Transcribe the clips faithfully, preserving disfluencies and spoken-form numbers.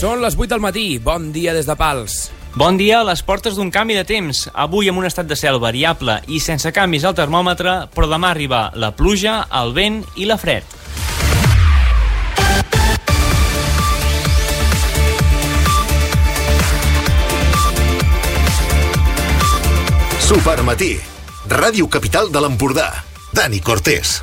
Són les vuit del matí. Bon dia des de Pals. Bon dia a les portes d'un canvi de temps. Avui amb un estat de cel variable i sense canvis al termòmetre, però demà arriba la pluja, el vent i la fred. Supermatí. Ràdio Capital de l'Empordà. Dani Cortés.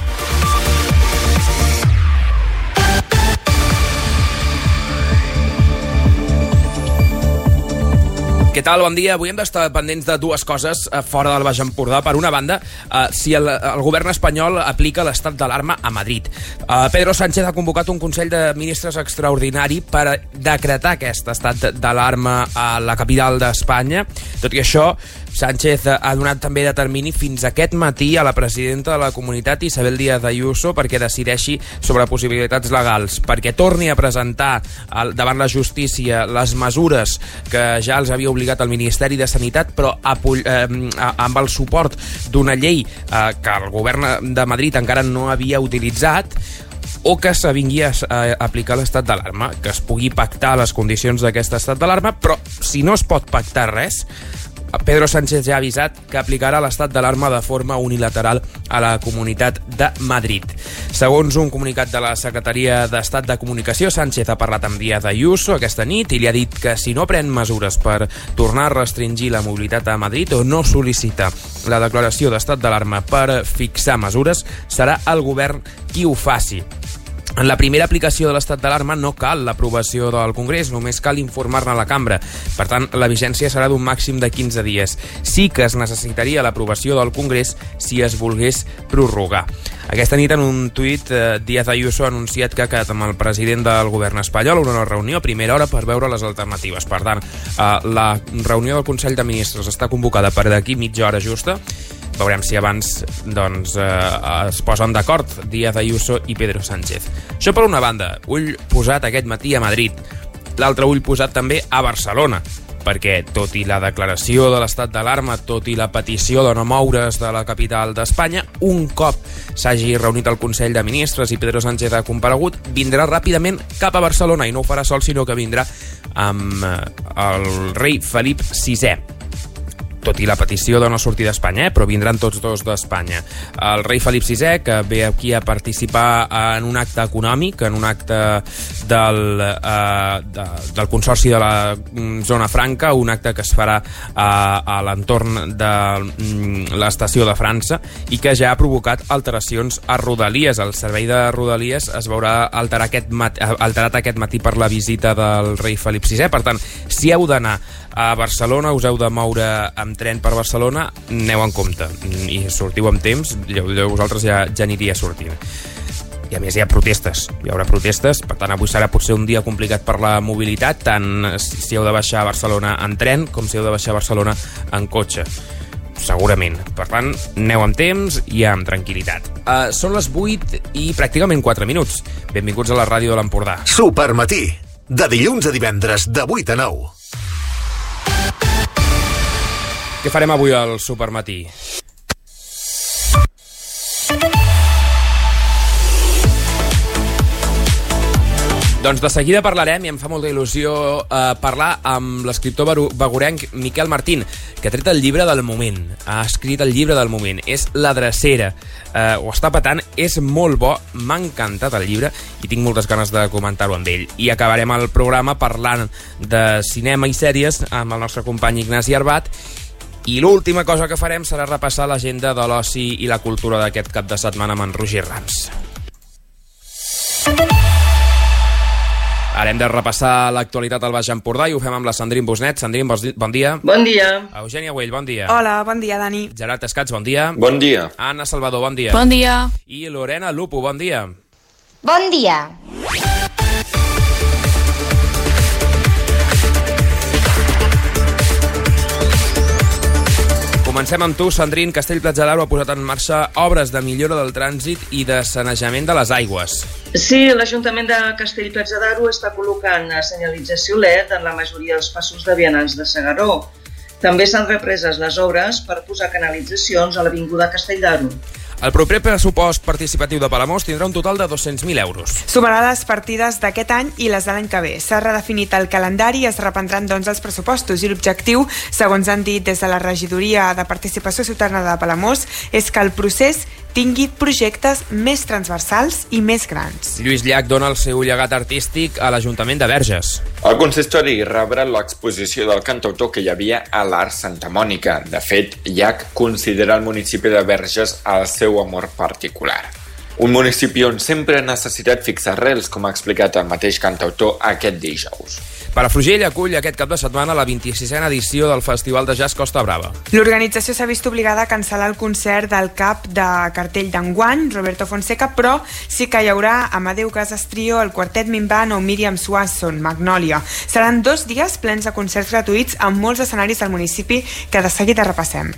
Què tal? Bon dia. Avui hem d'estar pendents de dues coses fora del Baix Empordà. Per una banda, eh, si el, el govern espanyol aplica l'estat d'alarma a Madrid. Eh, Pedro Sánchez ha convocat un Consell de Ministres extraordinari per decretar aquest estat d'alarma a la capital d'Espanya. Tot i això, Sánchez ha donat també de termini fins aquest matí a la presidenta de la comunitat, Isabel Díaz Ayuso, perquè decideixi sobre possibilitats legals, perquè torni a presentar davant la justícia les mesures que ja els havia obligat el Ministeri de Sanitat, però amb el suport d'una llei que el govern de Madrid encara no havia utilitzat, o que s'avingui a aplicar l'estat d'alarma, que es pugui pactar les condicions d'aquest estat d'alarma, però si no es pot pactar res, Pedro Sánchez ja ha avisat que aplicarà l'estat d'alarma de forma unilateral a la Comunitat de Madrid. Segons un comunicat de la Secretaria d'Estat de Comunicació, Sánchez ha parlat amb Díaz Ayuso aquesta nit i li ha dit que si no pren mesures per tornar a restringir la mobilitat a Madrid o no sol·licita la declaració d'estat d'alarma per fixar mesures, serà el govern qui ho faci. En la primera aplicació de l'estat d'alarma no cal l'aprovació del Congrés, només cal informar-ne a la cambra. Per tant, la vigència serà d'un màxim de quinze dies. Sí que es necessitaria l'aprovació del Congrés si es volgués prorrogar. Aquesta nit, en un tuit, eh, Díaz Ayuso ha anunciat que ha quedat amb el president del govern espanyol una reunió a primera hora per veure les alternatives. Per tant, eh, la reunió del Consell de Ministres està convocada per d'aquí mitja hora justa. Veurem si abans doncs, eh, es posen d'acord Díaz Ayuso i Pedro Sánchez. Això per una banda, ull posat aquest matí a Madrid. L'altre ull posat també a Barcelona, perquè tot i la declaració de l'estat d'alarma, tot i la petició de no moure's de la capital d'Espanya, un cop s'hagi reunit el Consell de Ministres i Pedro Sánchez ha comparegut, vindrà ràpidament cap a Barcelona, i no ho farà sol, sinó que vindrà amb el rei Felip sisè. Tot i la petició de no sortir d'Espanya, eh? però vindran tots dos d'Espanya. El rei Felip sisè, que ve aquí a participar en un acte econòmic, en un acte del, eh, de, del Consorci de la Zona Franca, un acte que es farà a, a l'entorn de l'estació de França i que ja ha provocat alteracions a Rodalies. El servei de Rodalies es veurà alterar aquest mat, alterat aquest matí per la visita del rei Felip sisè. Per tant, si heu d'anar a Barcelona, us heu de moure amb tren per Barcelona, aneu en compte i sortiu amb temps, vosaltres ja, ja aniria sortint. I a més hi ha protestes, hi haurà protestes, per tant avui serà potser un dia complicat per la mobilitat, tant si heu de baixar a Barcelona en tren com si heu de baixar a Barcelona en cotxe. Segurament. Per tant, aneu amb temps i amb tranquil·litat. Uh, són les vuit i pràcticament quatre minuts. Benvinguts a la ràdio de l'Empordà. Supermatí, de dilluns a divendres, de vuit a nou. Què farem avui al Supermatí? Doncs de seguida parlarem, i em fa molta il·lusió eh, parlar amb l'escriptor begurenc Miquel Martín, que ha tret el llibre del moment. Ha escrit el llibre del moment. És La Drecera. Eh, ho està patant, és molt bo, m'ha encantat el llibre i tinc moltes ganes de comentar-ho amb ell. I acabarem el programa parlant de cinema i sèries amb el nostre company Ignasi Arbat. I l'última cosa que farem serà repassar l'agenda de l'oci i la cultura d'aquest cap de setmana amb en Roger Rams. Ara hem de repassar l'actualitat al Baix Empordà i ho fem amb la Sandrine Busnet. Sandrine, bon dia. Bon dia. Eugènia Güell, bon dia. Hola, bon dia, Dani. Gerard Escats, bon dia. Bon dia. Anna Salvador, bon dia. Bon dia. I Lorena Lupo, bon dia. Bon dia. Comencem amb tu, Sandrine. Castellplatja d'Aro ha posat en marxa obres de millora del trànsit i de sanejament de les aigües. Sí, l'Ajuntament de Castellplatja d'Aro està col·locant senyalització L E D en la majoria dels passos de vianants de S'Agaró. També s'han represes les obres per posar canalitzacions a l'Avinguda Castell d'Aro. El proper pressupost participatiu de Palamós tindrà un total de dos-cents mil euros. Sumarà les partides d'aquest any i les de l'any que ve. S'ha redefinit el calendari i es reprendran doncs els pressupostos i l'objectiu, segons han dit des de la regidoria de Participació Ciutadana de Palamós, és que el procés tingui projectes més transversals i més grans. Lluís Llach dona el seu llegat artístic a l'Ajuntament de Verges. El consistori rebrà l'exposició del cantautor que hi havia a l'Art Santa Mònica. De fet, Llach considera el municipi de Verges el seu amor particular. Un municipi on sempre ha necessitat fixar arrels, com ha explicat el mateix cantautor aquest dijous. Palafrugell acull aquest cap de setmana la vint-i-sisena edició del Festival de Jazz Costa Brava. L'organització s'ha vist obligada a cancel·lar el concert del cap de cartell d'enguany, Roberto Fonseca, però sí que hi haurà Amadeu Casas Trio, el Quartet Minvan o Míriam Swanson, Magnolia. Seran dos dies plens de concerts gratuïts amb molts escenaris del municipi que de seguida repassem.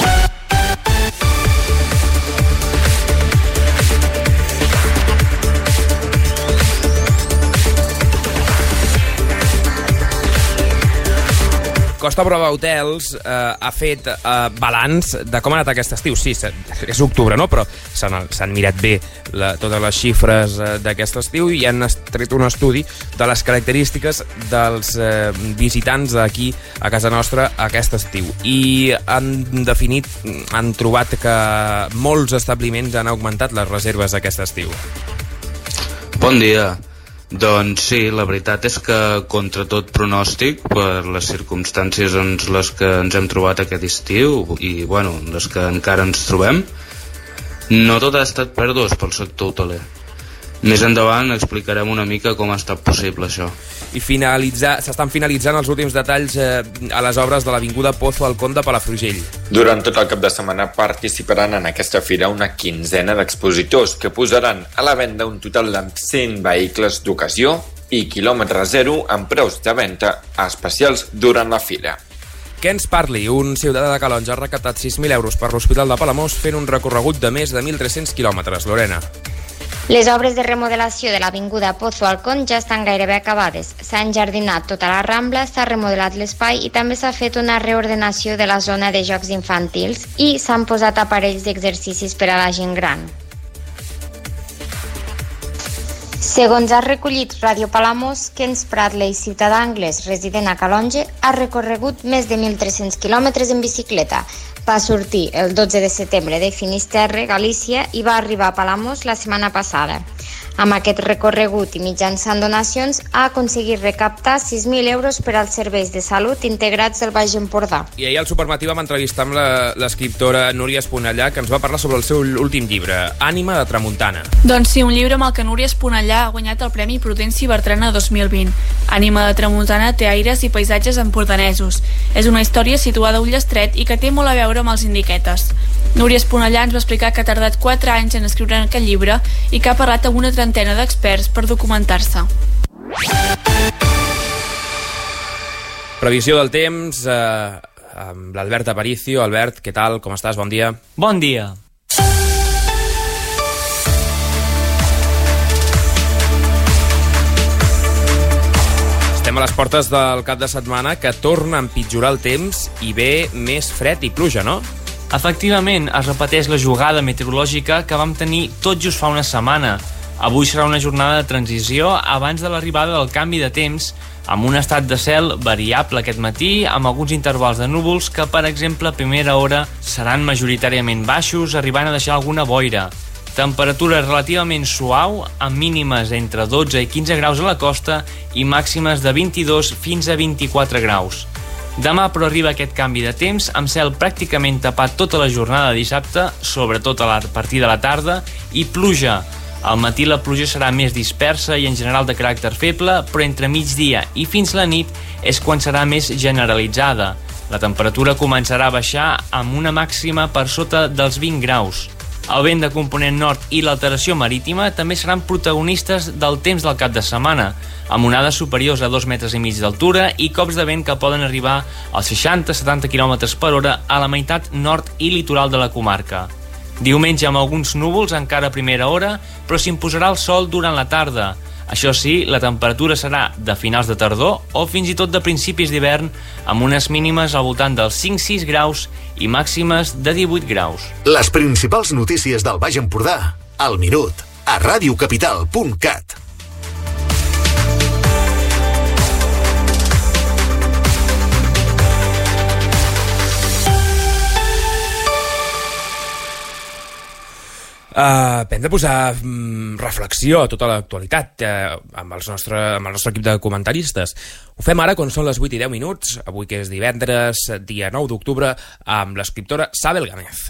Costa Brava Hotels eh, ha fet eh, balanç de com ha anat aquest estiu. Sí, és octubre, no? Però s'han mirat bé la, totes les xifres eh, d'aquest estiu i han tret un estudi de les característiques dels eh, visitants d'aquí a casa nostra aquest estiu. I han definit, han trobat que molts establiments han augmentat les reserves aquest estiu. Bon dia. Doncs sí, la veritat és que contra tot pronòstic, per les circumstàncies en les que ens hem trobat aquest estiu i bueno, les que encara ens trobem, no tot ha estat pèrdues pel sector hoteler. Més endavant explicarem una mica com ha estat possible això. I finalitzar, s'estan finalitzant els últims detalls eh, a les obres de l'Avinguda Pozo al Con de Palafrugell. Durant tot el cap de setmana participaran en aquesta fira una quinzena d'expositors que posaran a la venda un total de cent vehicles d'ocasió i quilòmetre zero amb preus de venda especials durant la fira. Que ens parli, un ciutadà de Calonge ha recaptat sis mil euros per l'Hospital de Palamós fent un recorregut de més de mil tres-cents quilòmetres. Lorena. Les obres de remodelació de l'Avinguda Pozo al Con ja estan gairebé acabades. S'ha enjardinat tota la Rambla, s'ha remodelat l'espai i també s'ha fet una reordenació de la zona de jocs infantils i s'han posat aparells d'exercicis per a la gent gran. Segons ha recollit Ràdio Palamós, Kens Pradley, ciutadà anglès resident a Calonge, ha recorregut més de mil tres-cents quilòmetres en bicicleta. Va sortir el dotze de setembre de Finisterre, Galícia, i va arribar a Palamós la setmana passada. Amb aquest recorregut i mitjançant donacions ha aconseguit recaptar sis mil euros per als serveis de salut integrats del Baix Empordà. I ahir al Supermatí vam entrevistar amb l'escriptora Núria Esponellà, que ens va parlar sobre el seu últim llibre, Ànima de Tramuntana. Doncs sí, un llibre amb el que Núria Esponellà ha guanyat el Premi Prudenci Bertrana dos mil vint. Ànima de Tramuntana té aires i paisatges empordanesos. És una història situada a Ullastret i que té molt a veure amb els indiquetes. Núria Esponellà ens va explicar que ha tardat quatre anys en escriure aquest llibre i que ha parlat amb una trentena d'experts per documentar-se. Previsió del temps eh, amb l'Albert Aparicio. Albert, què tal? Com estàs? Bon dia. Bon dia. Estem a les portes del cap de setmana que torna a empitjorar el temps i ve més fred i pluja, no? Efectivament, es repeteix la jugada meteorològica que vam tenir tot just fa una setmana. Avui serà una jornada de transició abans de l'arribada del canvi de temps, amb un estat de cel variable aquest matí, amb alguns intervals de núvols que, per exemple, a primera hora seran majoritàriament baixos, arribant a deixar alguna boira. Temperatura relativament suau, amb mínimes entre dotze i quinze graus a la costa i màximes de vint-i-dos fins a vint-i-quatre graus. Demà, però, arriba aquest canvi de temps, amb cel pràcticament tapat tota la jornada de dissabte, sobretot a partir de la tarda, i pluja. Al matí la pluja serà més dispersa i en general de caràcter feble, però entre migdia i fins la nit és quan serà més generalitzada. La temperatura començarà a baixar amb una màxima per sota dels vint graus. El vent de component nord i l'alteració marítima també seran protagonistes del temps del cap de setmana, amb onades superiors a dos metres i mig d'altura i cops de vent que poden arribar als seixanta a setanta quilòmetres per hora a la meitat nord i litoral de la comarca. Diumenge amb alguns núvols encara a primera hora, però s'imposarà el sol durant la tarda. Això sí, la temperatura serà de finals de tardor o fins i tot de principis d'hivern, amb unes mínimes al voltant dels cinc sis graus i màximes de divuit graus. Les principals notícies del Baix Empordà, al minut, a radiocapital punt cat. Uh, hem de posar um, reflexió a tota l'actualitat uh, amb, els nostre, amb el nostre equip de comentaristes. Ho fem ara quan són les vuit i deu minuts, avui que és divendres, dia nou d'octubre, amb l'escriptora Sabel Gámez.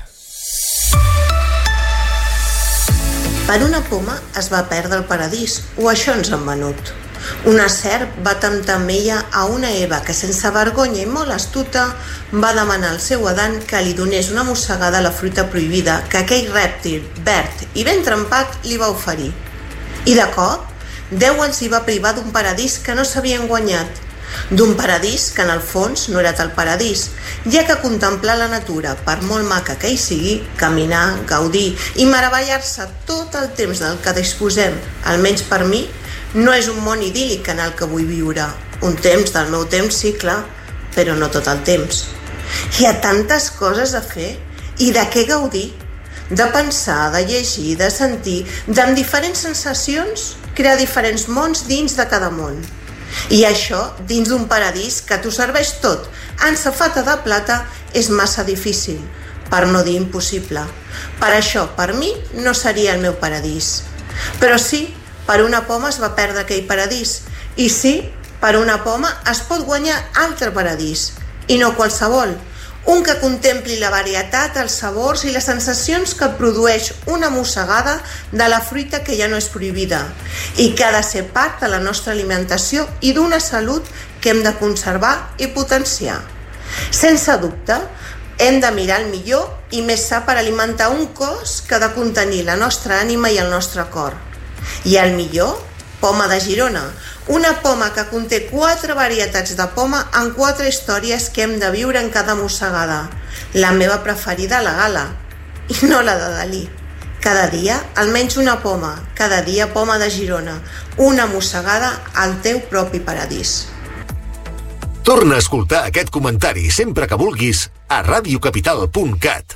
Per una poma es va perdre el paradís, o això ens han venut. Una serp va temptar amb ella a una Eva que, sense vergonya i molt astuta, va demanar al seu Adán que li donés una mossegada a la fruita prohibida que aquell rèptil verd i ben trempat li va oferir. I de cop, Déu els hi va privar d'un paradís que no s'havien guanyat, d'un paradís que en el fons no era tal paradís, ja que contemplar la natura, per molt maca que hi sigui, caminar, gaudir i meravellar-se tot el temps del que disposem, almenys per mi, no és un món idíl·lic en el que vull viure. Un temps del meu temps, sí, clar, però no tot el temps. Hi ha tantes coses a fer i de què gaudir, de pensar, de llegir, de sentir, d'amb diferents sensacions, crear diferents mons dins de cada món. I això, dins d'un paradís que t'ho serveix tot en safata de plata, és massa difícil, per no dir impossible. Per això, per mi, no seria el meu paradís. Però sí, per una poma es va perdre aquell paradís. I sí, per una poma es pot guanyar altre paradís. I no qualsevol. Un que contempli la varietat, els sabors i les sensacions que et produeix una mossegada de la fruita que ja no és prohibida i que ha de ser part de la nostra alimentació i d'una salut que hem de conservar i potenciar. Sense dubte, hem de mirar el millor i més sa per alimentar un cos que ha de contenir la nostra ànima i el nostre cor. I el millor, poma de Girona, una poma que conté quatre varietats de poma en quatre històries que hem de viure en cada mossegada. La meva preferida, la Gala, i no la de Dalí. Cada dia, almenys una poma, cada dia poma de Girona, una mossegada al teu propi paradís. Torna a escoltar aquest comentari sempre que vulguis a radiocapital punt cat.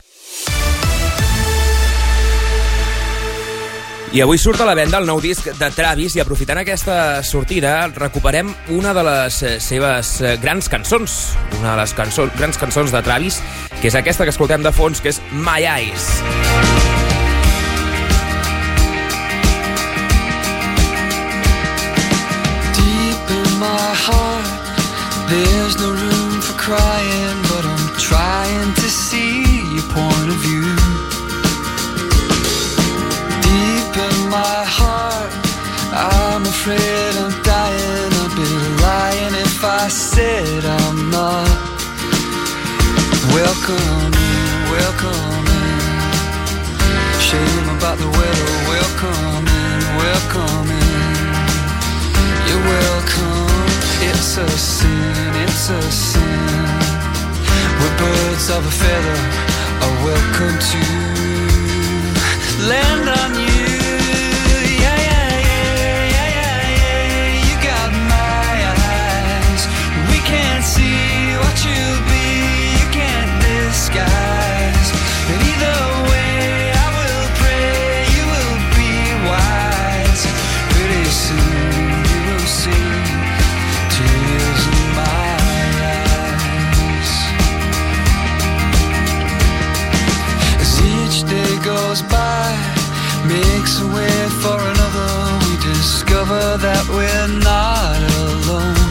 I avui surt a la venda el nou disc de Travis i aprofitant aquesta sortida recuperem una de les seves grans cançons, una de les cançons, grans cançons de Travis, que és aquesta que escoltem de fons, que és My Eyes. Deep in my heart there's no room for crying, but I'm trying to see your point of view. In my heart, I'm afraid I'm dying. I'd be lying if I said I'm not. Welcome in, welcome in. Shame about the weather. Welcome in, welcome in. You're welcome. It's a sin, it's a sin. We're birds of a feather are welcome to land on you. Makes a way for another. We discover that we're not alone.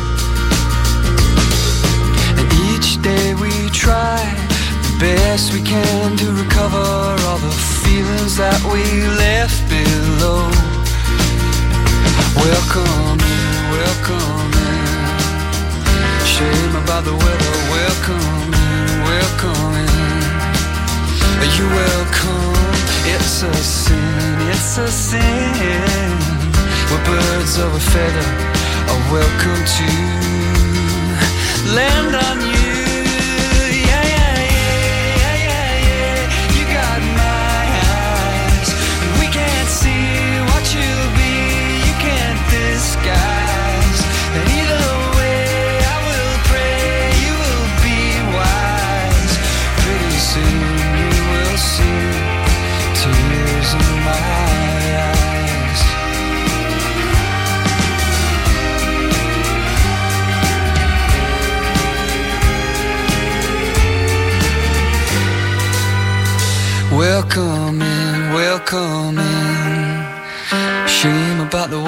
And each day we try the best we can to recover all the feelings that we left below. Welcome in, welcome in. Shame about the weather. Welcome in, welcome in. You're welcome. It's a sin, it's a sin. We're birds of a feather are welcome to land on you. Yeah, yeah, yeah, yeah, yeah, yeah. You got my eyes, and we can't see what you'll be. You can't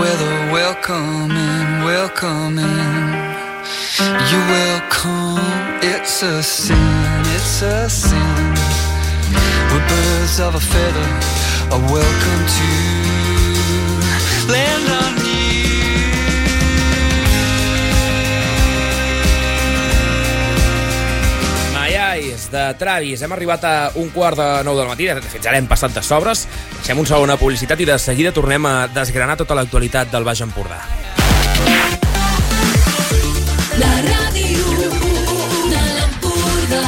weather. Welcome in, welcome in. You're welcome. It's a sin, it's a sin. We're birds of a feather are welcome to land on you. Maiais, de Travis. Hem arribat a un quart de nou del matí. De fet, ja l'hem passat de sobres. Deixem un segon a publicitat i de seguida tornem a desgranar tota l'actualitat del Baix Empordà. La ràdio de l'Empordà.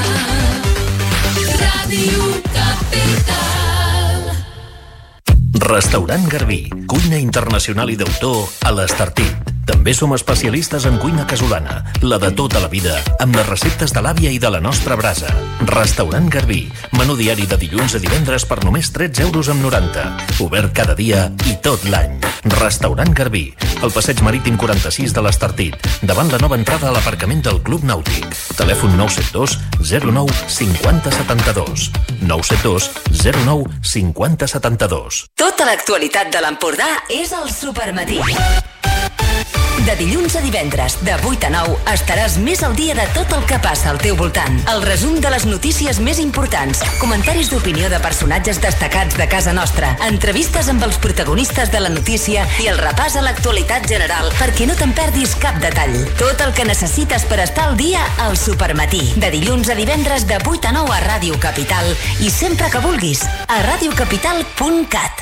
Ràdio Capital. Restaurant Garbí, cuina internacional i d'autor a l'Estartit. També som especialistes en cuina casolana, la de tota la vida, amb les receptes de l'àvia i de la nostra brasa. Restaurant Garbí, menú diari de dilluns a divendres per només tretze euros amb noranta. Obert cada dia i tot l'any. Restaurant Garbí, al passeig marítim quaranta-sis de l'Estartit, davant la nova entrada a l'aparcament del Club Nàutic. Telèfon nou set dos zero nou cinquanta setanta-dos. nou set dos zero nou cinquanta setanta-dos. Tota l'actualitat de l'Empordà és al Supermatí. De dilluns a divendres, de vuit a nou, estaràs més al dia de tot el que passa al teu voltant. El resum de les notícies més importants, comentaris d'opinió de personatges destacats de casa nostra, entrevistes amb els protagonistes de la notícia i el repàs a l'actualitat general perquè no te'n perdis cap detall. Tot el que necessites per estar al dia al Supermatí. De dilluns a divendres, de vuit a nou a Ràdio Capital i sempre que vulguis, a radiocapital punt cat.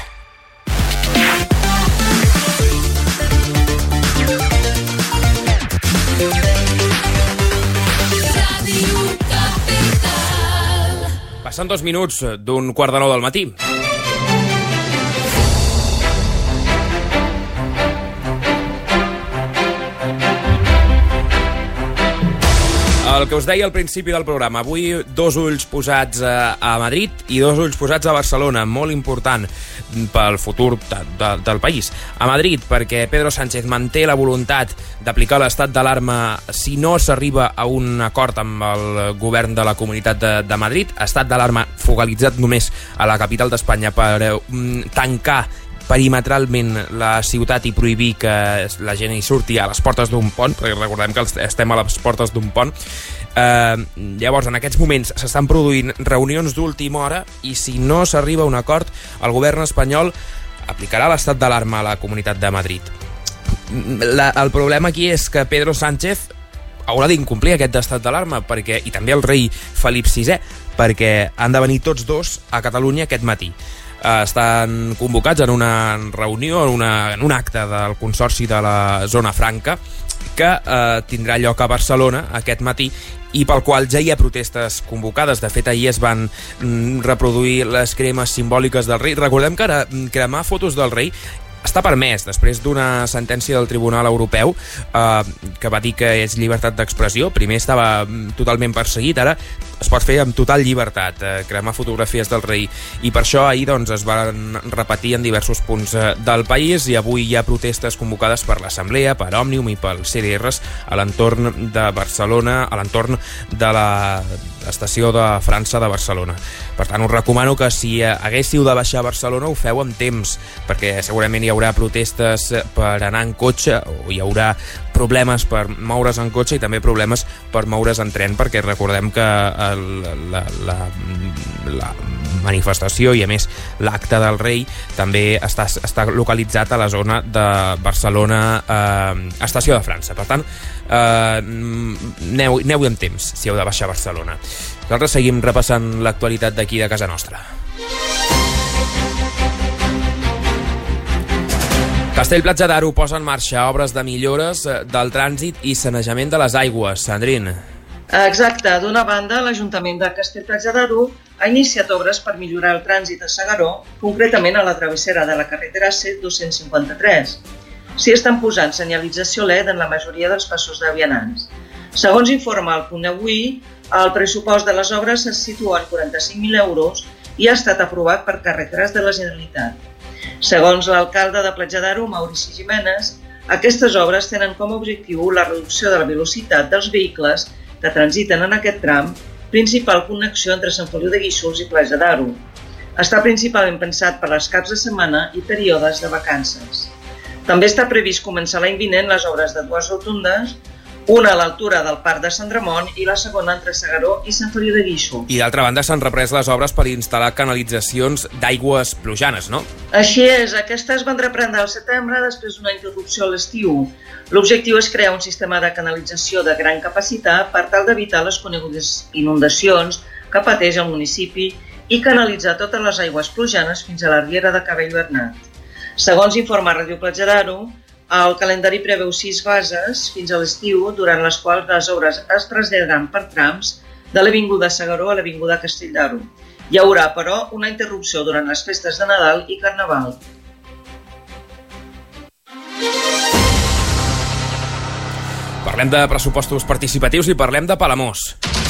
Passen dos minuts d'un quart de nou del matí. El que us deia al principi del programa, avui dos ulls posats a, a Madrid i dos ulls posats a Barcelona, molt important pel futur de, de, del país. A Madrid, perquè Pedro Sánchez manté la voluntat d'aplicar l'estat d'alarma si no s'arriba a un acord amb el govern de la Comunitat de, de Madrid, estat d'alarma focalitzat només a la capital d'Espanya per eh, tancar perimetralment la ciutat i prohibir que la gent hi surti a les portes d'un pont, perquè recordem que estem a les portes d'un pont. Eh, llavors, en aquests moments s'estan produint reunions d'última hora i si no s'arriba a un acord, el govern espanyol aplicarà l'estat d'alarma a la Comunitat de Madrid. La, el problema aquí és que Pedro Sánchez haurà d'incomplir aquest estat d'alarma, perquè, i també el rei Felip sisè, perquè han de venir tots dos a Catalunya aquest matí. Estan convocats en una reunió, en, una, en un acte del Consorci de la Zona Franca que eh, tindrà lloc a Barcelona aquest matí i pel qual ja hi ha protestes convocades. De fet, ahir es van mm, reproduir les cremes simbòliques del rei. Recordem que ara cremar fotos del rei està permès després d'una sentència del Tribunal Europeu eh, que va dir que és llibertat d'expressió. Primer estava totalment perseguit, ara es pot fer amb total llibertat, eh, cremar fotografies del rei. I per això ahir doncs, es van repetir en diversos punts eh, del país i avui hi ha protestes convocades per l'Assemblea, per Òmnium i pel C D Rs a l'entorn de Barcelona, a l'entorn de l'estació de França de Barcelona. Per tant, us recomano que si haguéssiu de baixar a Barcelona ho feu amb temps, perquè segurament hi haurà protestes per anar en cotxe o hi haurà problemes per moure's en cotxe i també problemes per moure's en tren, perquè recordem que el, la, la, la manifestació i a més l'acte del rei també està, està localitzat a la zona de Barcelona eh, estació de França. Per tant, eh, aneu, aneu amb temps si heu de baixar a Barcelona. Nosaltres seguim repassant l'actualitat d'aquí de casa nostra. Castellplatja d'Aro posa en marxa obres de millores del trànsit i sanejament de les aigües. Sandrine. Exacte. D'una banda, l'Ajuntament de Castellplatja d'Aro ha iniciat obres per millorar el trànsit a S'Agaró, concretament a la travessera de la carretera C dos-cents cinquanta-tres. S'hi estan posant senyalització L E D en la majoria dels passos de vianants. Segons informa el Punt Avui, el pressupost de les obres se situa en quaranta-cinc mil euros i ha estat aprovat per Carreteres de la Generalitat. Segons l'alcalde de Platja d'Aro, Maurici Jiménez, aquestes obres tenen com a objectiu la reducció de la velocitat dels vehicles que transiten en aquest tram, principal connexió entre Sant Feliu de Guíxols i Platja d'Aro. Està principalment pensat per les caps de setmana i períodes de vacances. També està previst començar l'any vinent les obres de dues rotundes, una a l'altura del Parc de Sant Ramon i la segona entre S'Agaró i Sant Feliu de Guíxols. I d'altra banda s'han reprès les obres per instal·lar canalitzacions d'aigües plujanes, no? Així és, aquestes van reprendre al setembre després d'una interrupció a l'estiu. L'objectiu és crear un sistema de canalització de gran capacitat per tal d'evitar les conegudes inundacions que pateix el municipi i canalitzar totes les aigües plujanes fins a la riera de Cabell Bernat. Segons informa Ràdio Platja d'Aro, el calendari preveu sis fases fins a l'estiu, durant les quals les obres es traslladaran per trams de l'avinguda S'Agaró a l'avinguda Castell d'Aro. Hi haurà, però, una interrupció durant les festes de Nadal i Carnaval. Parlem de pressupostos participatius i parlem de Palamós.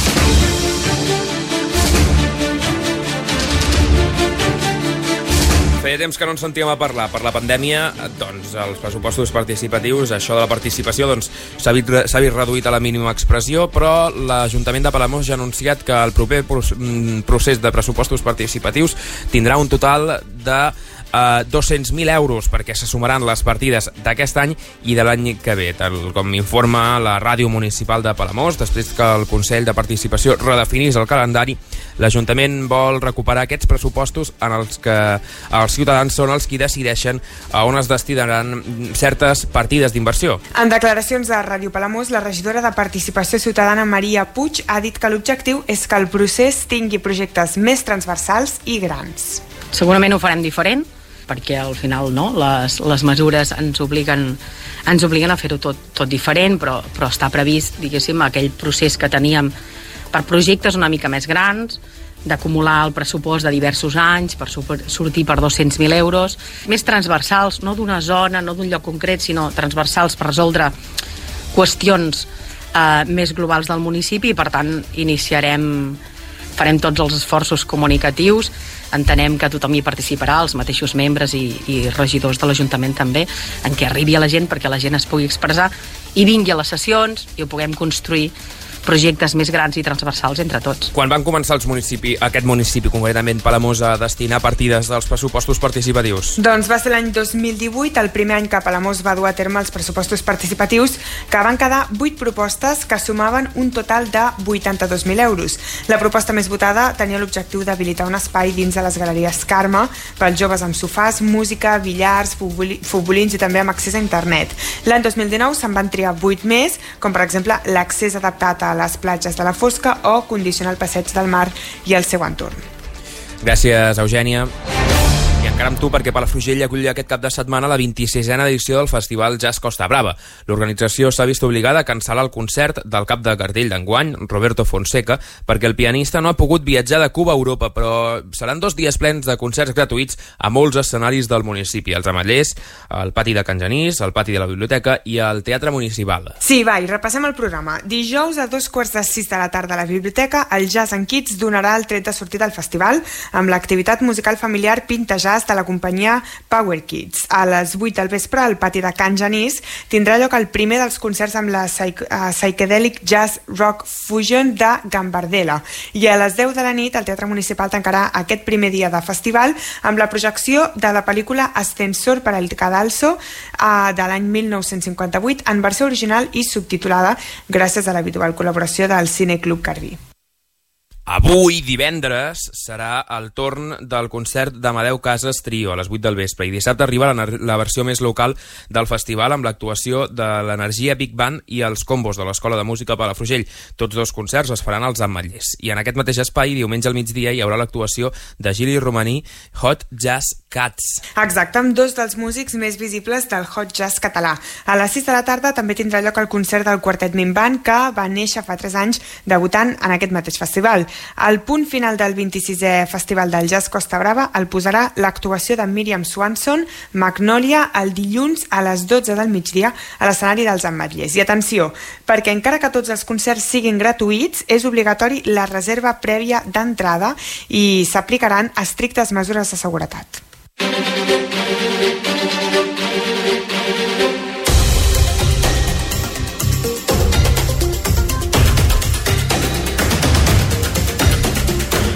Feia temps que no ens sentíem a parlar. Per la pandèmia, doncs, els pressupostos participatius, això de la participació, doncs, s'ha vist, s'ha vist reduït a la mínima expressió, però l'Ajuntament de Palamós ja ha anunciat que el proper procés de pressupostos participatius tindrà un total de Uh, dos-cents mil euros, perquè se sumaran les partides d'aquest any i de l'any que ve, tal com informa la Ràdio Municipal de Palamós. Després que el Consell de Participació redefinís el calendari, l'Ajuntament vol recuperar aquests pressupostos en els que els ciutadans són els qui decideixen a on es destinaran certes partides d'inversió. En declaracions a Ràdio Palamós, la regidora de Participació Ciutadana Maria Puig ha dit que l'objectiu és que el procés tingui projectes més transversals i grans. Segurament ho farem diferent, perquè al final no, les, les mesures ens obliguen, ens obliguen a fer-ho tot, tot diferent, però, però està previst, diguéssim, aquell procés que teníem per projectes una mica més grans, d'acumular el pressupost de diversos anys per sortir per dos-cents mil euros, més transversals, no d'una zona, no d'un lloc concret, sinó transversals per resoldre qüestions eh, més globals del municipi, i per tant iniciarem, farem tots els esforços comunicatius. Entenem que tothom hi participarà, els mateixos membres i, i regidors de l'Ajuntament també, en què arribi a la gent perquè la gent es pugui expressar i vingui a les sessions i ho puguem construir projectes més grans i transversals entre tots. Quan van començar els municipi, aquest municipi, concretament Palamós, a destinar partides dels pressupostos participatius? Doncs va ser l'any dos mil divuit, el primer any que Palamós va dur a terme els pressupostos participatius, que van quedar vuit propostes que sumaven un total de vuitanta-dos mil euros. La proposta més votada tenia l'objectiu d'habilitar un espai dins de les galeries Carme pels joves amb sofàs, música, billars, futbolins i també amb accés a internet. L'any dos mil dinou se'n van triar vuit més, com per exemple l'accés adaptat a les platges de la Fosca o condicionar el passeig del mar i el seu entorn. Gràcies, Eugènia. I encara amb tu, perquè Palafrugell acull aquest cap de setmana la vint-i-sisena edició del Festival Jazz Costa Brava. L'organització s'ha vist obligada a cancel·lar el concert del cap de cartell d'enguany, Roberto Fonseca, perquè el pianista no ha pogut viatjar de Cuba a Europa, però seran dos dies plens de concerts gratuïts a molts escenaris del municipi, els Ametllers, el pati de Can Genís, el pati de la Biblioteca i el Teatre Municipal. Sí, va, i repassem el programa. Dijous a dos quarts de sis de la tarda a la Biblioteca, el Jazz and Kids donarà el tret de sortida al festival amb l'activitat musical familiar Pinta Jazz de la companyia Power Kids. A les vuit del vespre, al pati de Can Genís, tindrà lloc el primer dels concerts amb la psych uh, Psychedelic Jazz Rock Fusion de Gambardella. I a les deu de la nit, el Teatre Municipal tancarà aquest primer dia de festival amb la projecció de la pel·lícula Ascensor per al Cadalso uh, de l'any mil nou-cents cinquanta-vuit en versió original i subtitulada gràcies a l'habitual col·laboració del Cine Club Garbí. Avui, divendres, serà el torn del concert d'Amadeu Casas Trio a les vuit del vespre, i dissabte arriba la, la versió més local del festival amb l'actuació de l'Energia Big Band i els combos de l'Escola de Música Palafrugell. Tots dos concerts es faran als Ametllers. I en aquest mateix espai, diumenge al migdia, hi haurà l'actuació de Gili Romaní, Hot Jazz Cats. Exacte, amb dos dels músics més visibles del Hot Jazz català. A les sis de la tarda també tindrà lloc el concert del Quartet Minband, que va néixer fa tres anys debutant en aquest mateix festival. El punt final del vint-i-sisè Festival del Jazz Costa Brava el posarà l'actuació de Miriam Swanson, Magnolia, el dilluns a les dotze del migdia a l'escenari dels Ametllers. I atenció, perquè encara que tots els concerts siguin gratuïts, és obligatori la reserva prèvia d'entrada i s'aplicaran estrictes mesures de seguretat.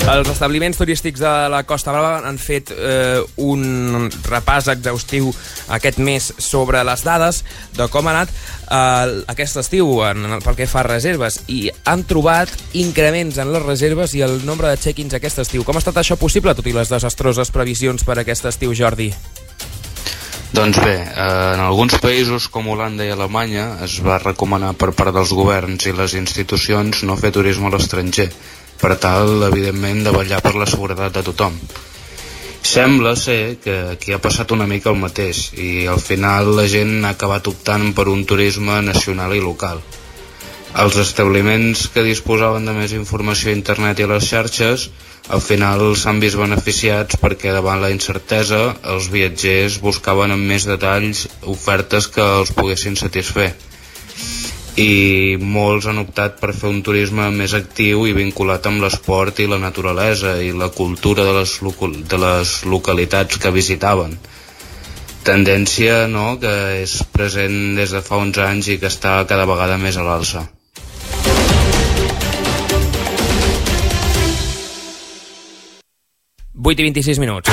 Els establiments turístics de la Costa Brava han fet eh, un repàs exhaustiu aquest mes sobre les dades de com ha anat eh, aquest estiu en, pel que fa a reserves, i han trobat increments en les reserves i el nombre de check-ins aquest estiu. Com ha estat això possible, tot i les desastroses previsions per aquest estiu, Jordi? Doncs bé, en alguns països com Holanda i Alemanya es va recomanar per part dels governs i les institucions no fer turisme a l'estranger, per tal, evidentment, de vetllar per la seguretat de tothom. Sembla ser que aquí ha passat una mica el mateix i al final la gent ha acabat optant per un turisme nacional i local. Els establiments que disposaven de més informació a internet i a les xarxes al final s'han vist beneficiats perquè davant la incertesa els viatgers buscaven amb més detalls ofertes que els poguessin satisfer. I molts han optat per fer un turisme més actiu i vinculat amb l'esport i la naturalesa i la cultura de les, de les localitats que visitaven. Tendència, no?, que és present des de fa uns anys i que està cada vegada més a l'alça. vuit i vint-i-sis minuts.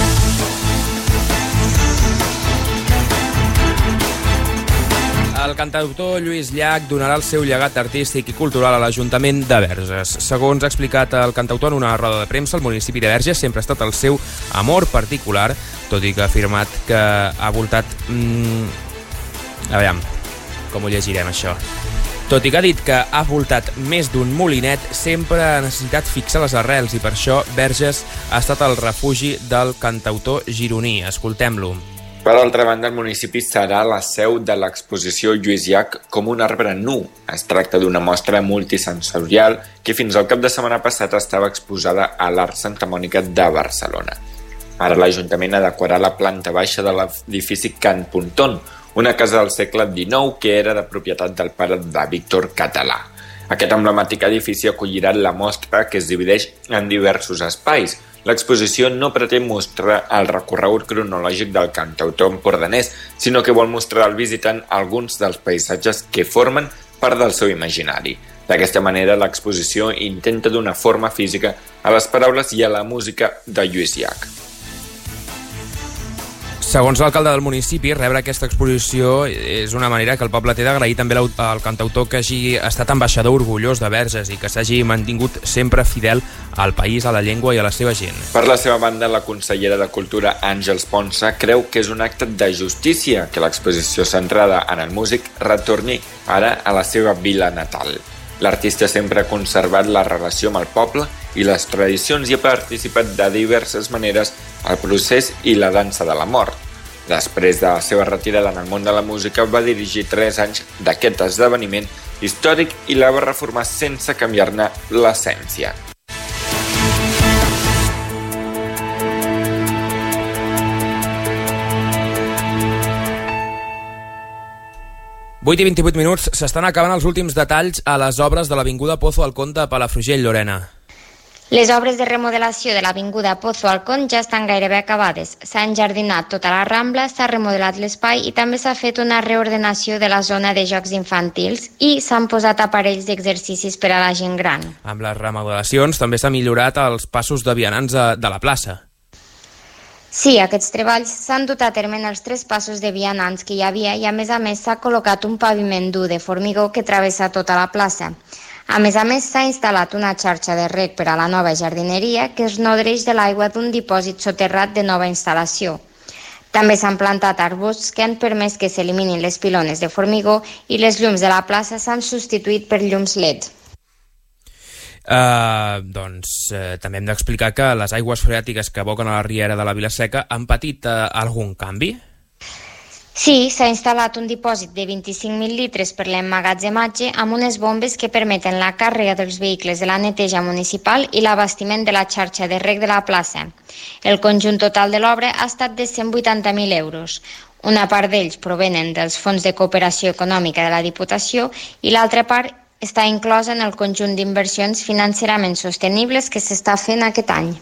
El cantautor Lluís Llach donarà el seu llegat artístic i cultural a l'Ajuntament de Verges. Segons ha explicat el cantautor en una roda de premsa, el municipi de Verges sempre ha estat el seu amor particular, tot i que ha afirmat que ha voltat... Mm, a veure, com ho llegirem, això? Tot i que ha dit que ha voltat més d'un molinet, sempre ha necessitat fixar les arrels i per això Verges ha estat el refugi del cantautor gironí. Escoltem-lo. Per altra banda, el municipi serà la seu de l'exposició Lluís Llach com un arbre nu. Es tracta d'una mostra multisensorial que fins al cap de setmana passat estava exposada a l'Art Santa Mònica de Barcelona. Ara l'Ajuntament adequarà la planta baixa de l'edifici Can Pontón, una casa del segle dinou que era de propietat del pare de Víctor Català. Aquest emblemàtic edifici acollirà la mostra que es divideix en diversos espais. L'exposició no pretén mostrar el recorregut cronològic del cantautor empordanès, sinó que vol mostrar al visitant alguns dels paisatges que formen part del seu imaginari. D'aquesta manera, l'exposició intenta donar forma física a les paraules i a la música de Lluís Llach. Segons l'alcalde del municipi, rebre aquesta exposició és una manera que el poble té d'agrair també al cantautor que hagi estat ambaixador orgullós de Verges i que s'hagi mantingut sempre fidel al país, a la llengua i a la seva gent. Per la seva banda, la consellera de Cultura, Àngels Ponsa, creu que és un acte de justícia que l'exposició centrada en el músic retorni ara a la seva vila natal. L'artista sempre ha conservat la relació amb el poble i les tradicions i ha participat de diverses maneres al procés i la dansa de la mort. Després de la seva retirada en el món de la música, va dirigir tres anys d'aquest esdeveniment històric i la va reformar sense canviar-ne l'essència. vuit i vint-i-vuit minuts, s'estan acabant els últims detalls a les obres de l'Avinguda Pozo Alcón de Palafrugell, Lorena. Les obres de remodelació de l'Avinguda Pozo Alcón ja estan gairebé acabades. S'ha enjardinat tota la Rambla, s'ha remodelat l'espai i també s'ha fet una reordenació de la zona de jocs infantils i s'han posat aparells d'exercicis per a la gent gran. Amb les remodelacions també s'ha millorat els passos de vianants de la plaça. Sí, aquests treballs s'han dut a terme en els tres passos de vianants que hi havia i a més a més s'ha col·locat un paviment dur de formigó que travessa tota la plaça. A més a més s'ha instal·lat una xarxa de reg per a la nova jardineria que es nodreix de l'aigua d'un dipòsit soterrat de nova instal·lació. També s'han plantat arbusts que han permès que s'eliminin les pilones de formigó i les llums de la plaça s'han substituït per llums L E D. Uh, doncs uh, també hem d'explicar que les aigües freàtiques que aboquen a la riera de la Vila-seca han patit uh, algun canvi? Sí, s'ha instal·lat un dipòsit de vint-i-cinc mil litres per l'emmagatzematge amb unes bombes que permeten la càrrega dels vehicles de la neteja municipal i l'abastiment de la xarxa de reg de la plaça. El conjunt total de l'obra ha estat de cent vuitanta mil euros. Una part d'ells provenen dels fons de cooperació econòmica de la Diputació i l'altra part està inclosa en el conjunt d'inversions financerament sostenibles que s'està fent aquest any.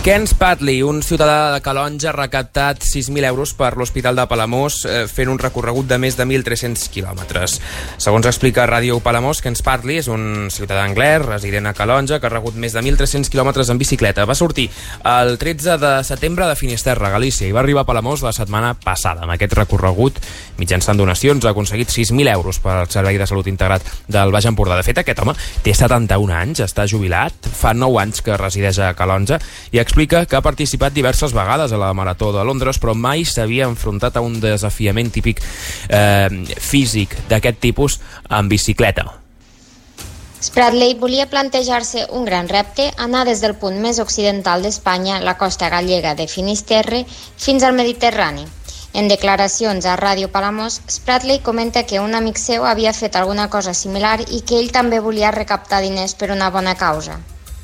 Ken Spadley, un ciutadà de Calonge, ha recaptat sis mil euros per l'Hospital de Palamós eh, fent un recorregut de més de mil tres-cents quilòmetres. Segons explica Ràdio Palamós, Ken Spadley és un ciutadà anglès, resident a Calonge, que ha recorregut més de mil tres-cents quilòmetres en bicicleta. Va sortir el tretze de setembre de Finisterre, Galícia, i va arribar a Palamós la setmana passada. Amb aquest recorregut, mitjançant donacions, ha aconseguit sis mil euros per al Servei de Salut Integrat del Baix Empordà. De fet, aquest home té setanta-un anys, està jubilat, fa nou anys que resideix a Calonge i explica que ha participat diverses vegades a la Marató de Londres, però mai s'havia enfrontat a un desafiament típic eh, físic d'aquest tipus en bicicleta. Spradley volia plantejar-se un gran repte, anar des del punt més occidental d'Espanya, la costa gallega de Finisterre, fins al Mediterrani. En declaracions a Ràdio Palamós, Spradley comenta que un amic seu havia fet alguna cosa similar i que ell també volia recaptar diners per una bona causa.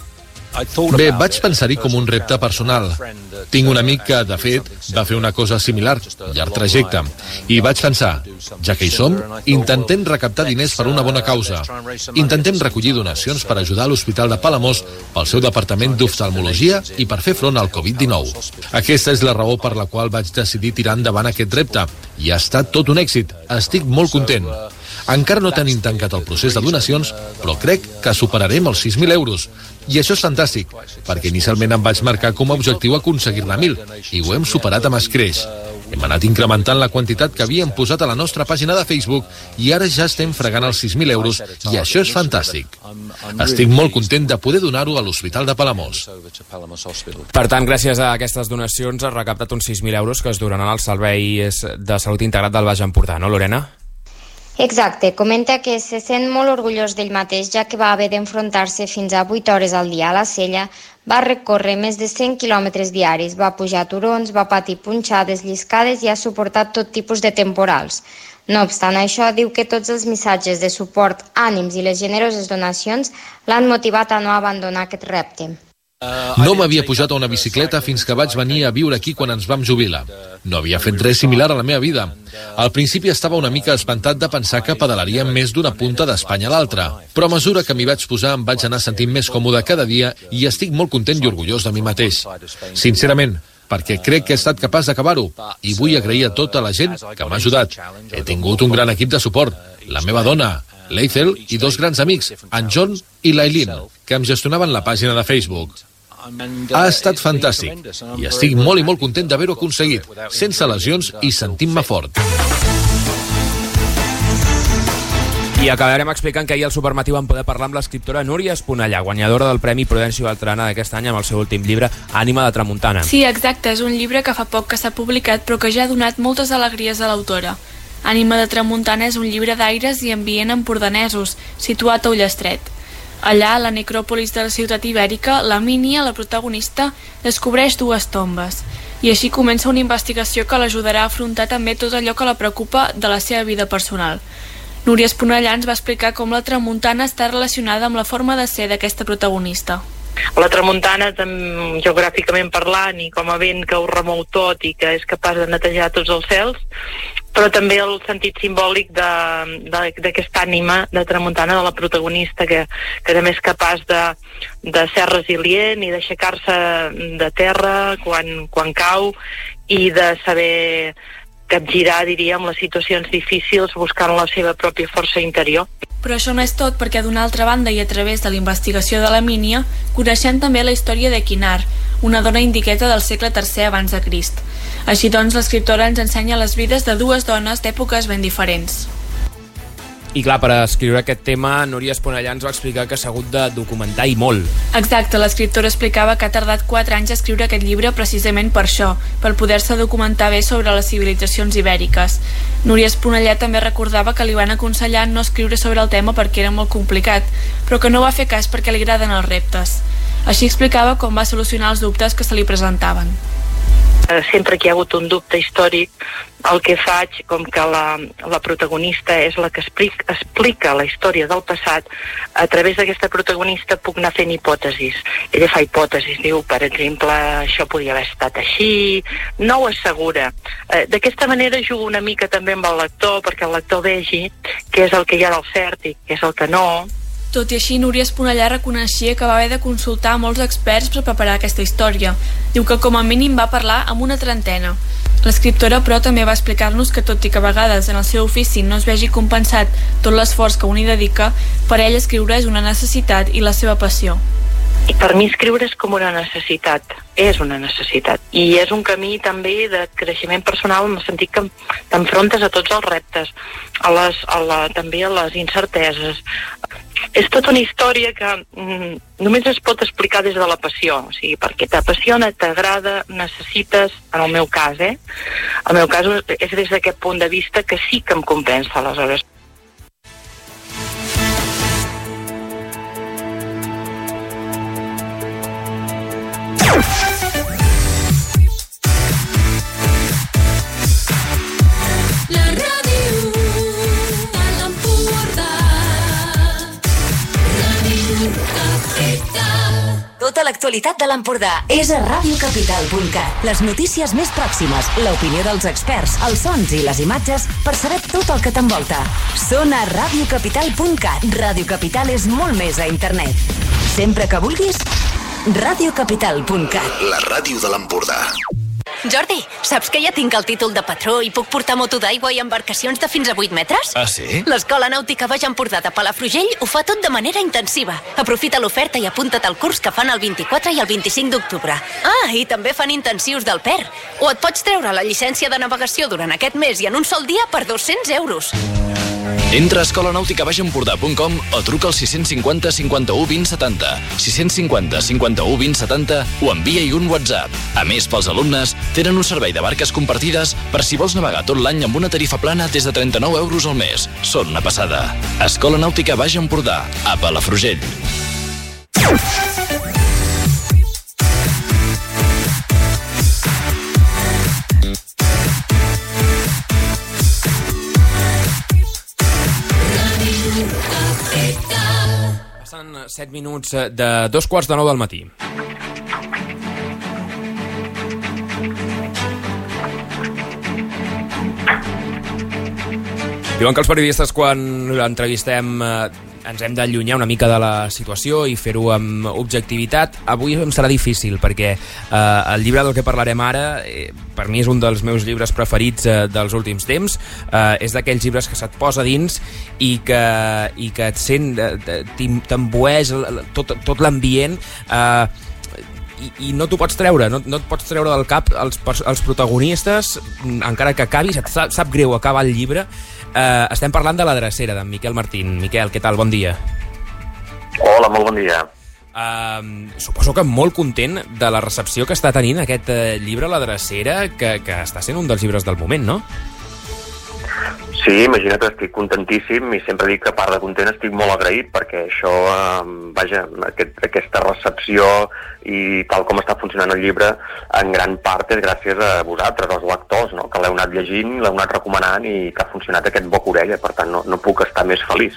Bé, vaig pensar-hi com un repte personal. Tinc un amic que, de fet, va fer una cosa similar, llarg trajecte, i vaig pensar, ja que hi som, intentem recaptar diners per una bona causa. Intentem recollir donacions per ajudar a l'Hospital de Palamós pel seu departament d'oftalmologia i per fer front al covid dinou. Aquesta és la raó per la qual vaig decidir tirar endavant aquest repte, i ha estat tot un èxit. Estic molt content. Encara no tenim tancat el procés de donacions, però crec que superarem els sis mil euros. I això és fantàstic, perquè inicialment em vaig marcar com a objectiu aconseguir-ne mil, i ho hem superat amb escreix. Hem anat incrementant la quantitat que havíem posat a la nostra pàgina de Facebook i ara ja estem fregant els sis mil euros i això és fantàstic. Estic molt content de poder donar-ho a l'Hospital de Palamós. Per tant, gràcies a aquestes donacions has recaptat uns sis mil euros que es donaran als serveis de salut integrat del Baix Empordà, no, Lorena? Exacte, comenta que se sent molt orgullós d'ell mateix, ja que va haver d'enfrontar-se fins a vuit hores al dia a la sella, va recórrer més de cent quilòmetres diaris, va pujar turons, va patir punxades, lliscades i ha suportat tot tipus de temporals. No obstant això, diu que tots els missatges de suport, ànims i les generoses donacions l'han motivat a no abandonar aquest repte. No m'havia pujat a una bicicleta fins que vaig venir a viure aquí quan ens vam jubilar. No havia fet res similar a la meva vida. Al principi estava una mica espantat de pensar que pedalaríem més d'una punta d'Espanya a l'altra, però a mesura que m'hi vaig posar em vaig anar sentint més còmode cada dia i estic molt content i orgullós de mi mateix. Sincerament, perquè crec que he estat capaç d'acabar-ho i vull agrair a tota la gent que m'ha ajudat. He tingut un gran equip de suport, la meva dona, l'Ethel i dos grans amics, en John i l'Aileen, que em gestionaven la pàgina de Facebook. Ha estat fantàstic i estic molt i molt content d'haver-ho aconseguit, sense lesions i sentint-me fort. I acabarem explicant que ahir al Supermatí vam poder parlar amb l'escriptora Núria Esponellà, guanyadora del Premi Prudencio Beltrana d'aquest any amb el seu últim llibre, Ànima de Tramuntana. Sí, exacte, és un llibre que fa poc que s'ha publicat però que ja ha donat moltes alegries a l'autora. Ànima de Tramuntana és un llibre d'aires i ambient empordanesos, situat a Ullastret. Allà, a la necròpolis de la ciutat ibèrica, la Mínia, la protagonista, descobreix dues tombes. I així comença una investigació que l'ajudarà a afrontar també tot allò que la preocupa de la seva vida personal. Núria Esponellà ens va explicar com la tramuntana està relacionada amb la forma de ser d'aquesta protagonista. La tramuntana, geogràficament parlant, i com a vent que ho remou tot i que és capaç de netejar tots els cels, però també el sentit simbòlic d'aquesta ànima de tramuntana de la protagonista, que, que també és capaç de, de ser resilient i d'aixecar-se de terra quan, quan cau i de saber capgirar, diríem, les situacions difícils buscant la seva pròpia força interior. Però això no és tot, perquè d'una altra banda i a través de la investigació de la Mínia coneixem també la història de Quinar, una dona indiqueta del segle tercer abans de Crist. Així doncs, l'escriptora ens ensenya les vides de dues dones d'èpoques ben diferents. I clar, per escriure aquest tema, Núria Esponellà ens va explicar que s'ha hagut de documentar i molt. Exacte, l'escriptora explicava que ha tardat quatre anys a escriure aquest llibre precisament per això, per poder-se documentar bé sobre les civilitzacions ibèriques. Núria Esponellà també recordava que li van aconsellar no escriure sobre el tema perquè era molt complicat, però que no va fer cas perquè li agraden els reptes. Així explicava com va solucionar els dubtes que se li presentaven. Sempre que hi ha hagut un dubte històric, el que faig, com que la, la protagonista és la que explica, explica la història del passat, a través d'aquesta protagonista puc anar fent hipòtesis. Ella fa hipòtesis, diu, per exemple, això podria haver estat així, no ho assegura. Eh, D'aquesta manera jugo una mica també amb el lector, perquè el lector vegi què és el que hi ha del cert i què és el que no, Tot i així, Núria Esponellà reconeixia que va haver de consultar molts experts per preparar aquesta història. Diu que com a mínim va parlar amb una trentena. L'escriptora, però, també va explicar-nos que tot i que a vegades en el seu ofici no es vegi compensat tot l'esforç que un hi dedica, per ell escriure és una necessitat i la seva passió. I per mi escriure és com una necessitat, és una necessitat. I és un camí també de creixement personal en el sentit que t'enfrontes a tots els reptes, a les, a la, també a les incerteses. És tota una història que mm, només es pot explicar des de la passió, o sigui, perquè t'apassiona, t'agrada, necessites, en el meu cas, eh? El meu cas és des d'aquest punt de vista que sí que em compensa, aleshores. La ràdio a l'Empordà. Ràdio Capital. Tota l'actualitat de l'Empordà és a ràdio capital punt cat. Les notícies més pròximes, l'opinió dels experts, els sons i les imatges per saber tot el que t'envolta. Són a ràdio capital punt cat. Ràdio Capital és molt més a internet. Sempre que vulguis, ràdio capital punt cat. La ràdio de l'Empordà. Jordi, saps que ja tinc el títol de patró i puc portar moto d'aigua i embarcacions de fins a vuit metres? Ah, sí? L'Escola Nàutica Baix Empordà de Palafrugell ho fa tot de manera intensiva. Aprofita l'oferta i apunta't al curs que fan el vint-i-quatre i el vint-i-cinc d'octubre. Ah, i també fan intensius del P E R. O et pots treure la llicència de navegació durant aquest mes i en un sol dia per dos-cents euros. Entra a escola nàutica baix empordà punt com o truca al sis cinquanta cinquanta-u vint setanta, sis cinquanta cinquanta-u vint setanta o envia-hi un WhatsApp. A més, pels alumnes, tenen un servei de barques compartides per si vols navegar tot l'any amb una tarifa plana des de trenta-nou euros al mes. Són una passada. Escola Nàutica Baix Empordà, a Palafrugell. Passen set minuts de dos quarts de nou del matí. Diuen que els periodistes, quan l'entrevistem, ens hem d'allunyar una mica de la situació i fer-ho amb objectivitat. Avui em serà difícil perquè eh, el llibre del que parlarem ara eh, per mi és un dels meus llibres preferits eh, dels últims temps. Eh, és d'aquells llibres que se't posa dins i que, i que et sent, eh, t'embueix tot, tot l'ambient eh, i, i no t'ho pots treure, no, no et pots treure del cap els, els protagonistes, encara que acabis, et sap, sap greu acabar el llibre. Uh, estem parlant de La drecera, d'en Miquel Martín. Miquel, què tal? Bon dia. Hola, molt bon dia. Uh, suposo que molt content de la recepció que està tenint aquest uh, llibre, La drecera, que, que està sent un dels llibres del moment, no? Sí, imagina't, estic contentíssim i sempre dic que a part de content estic molt agraït perquè això, eh, vaja, aquest, aquesta recepció i tal com està funcionant el llibre en gran part és gràcies a vosaltres, els lectors, no? Que l'heu anat llegint, l'heu anat recomanant i que ha funcionat aquest boca-orella, per tant no, no puc estar més feliç.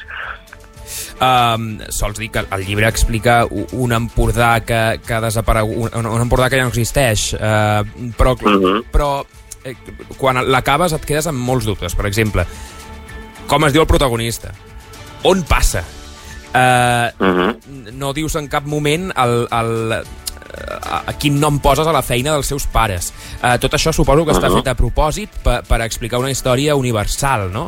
Um, sols dir que el llibre explica un Empordà que, que ha desaparegut, un, un Empordà que ja no existeix, uh, però, uh-huh. però eh, quan l'acabes et quedes amb molts dubtes. Per exemple, com es diu el protagonista? On passa? Uh, uh-huh. No dius en cap moment el, el, a quin nom poses a la feina dels seus pares. Uh, tot això suposo que uh-huh. està fet a propòsit per, per explicar una història universal, no?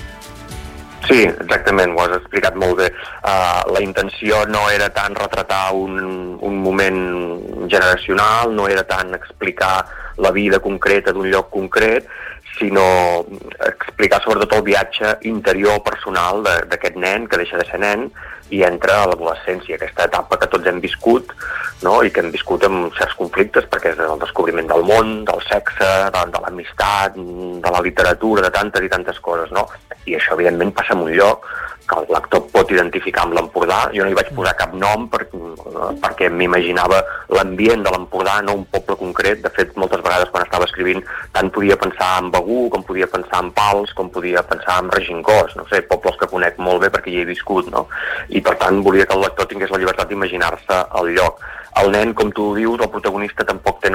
Sí, exactament, ho has explicat molt bé. Uh, la intenció no era tant retratar un, un moment generacional, no era tant explicar la vida concreta d'un lloc concret, sinó explicar sobretot el viatge interior personal d'aquest nen, que deixa de ser nen, i entra a l'adolescència, aquesta etapa que tots hem viscut, no? I que hem viscut amb certs conflictes, perquè és el descobriment del món, del sexe, de, de l'amistat, de la literatura, de tantes i tantes coses, no? I això, evidentment, passa en un lloc que el lector pot identificar amb l'Empordà. Jo no hi vaig posar cap nom per, perquè m'imaginava l'ambient de l'Empordà, no un poble concret. De fet, moltes vegades quan estava escrivint tant podia pensar en Begur, com podia pensar en Pals, com podia pensar en Regencós, no sé, pobles que conec molt bé perquè hi he viscut, no? I per tant volia que el lector tingués la llibertat d'imaginar-se el lloc. El nen, com tu dius, el protagonista tampoc té nom,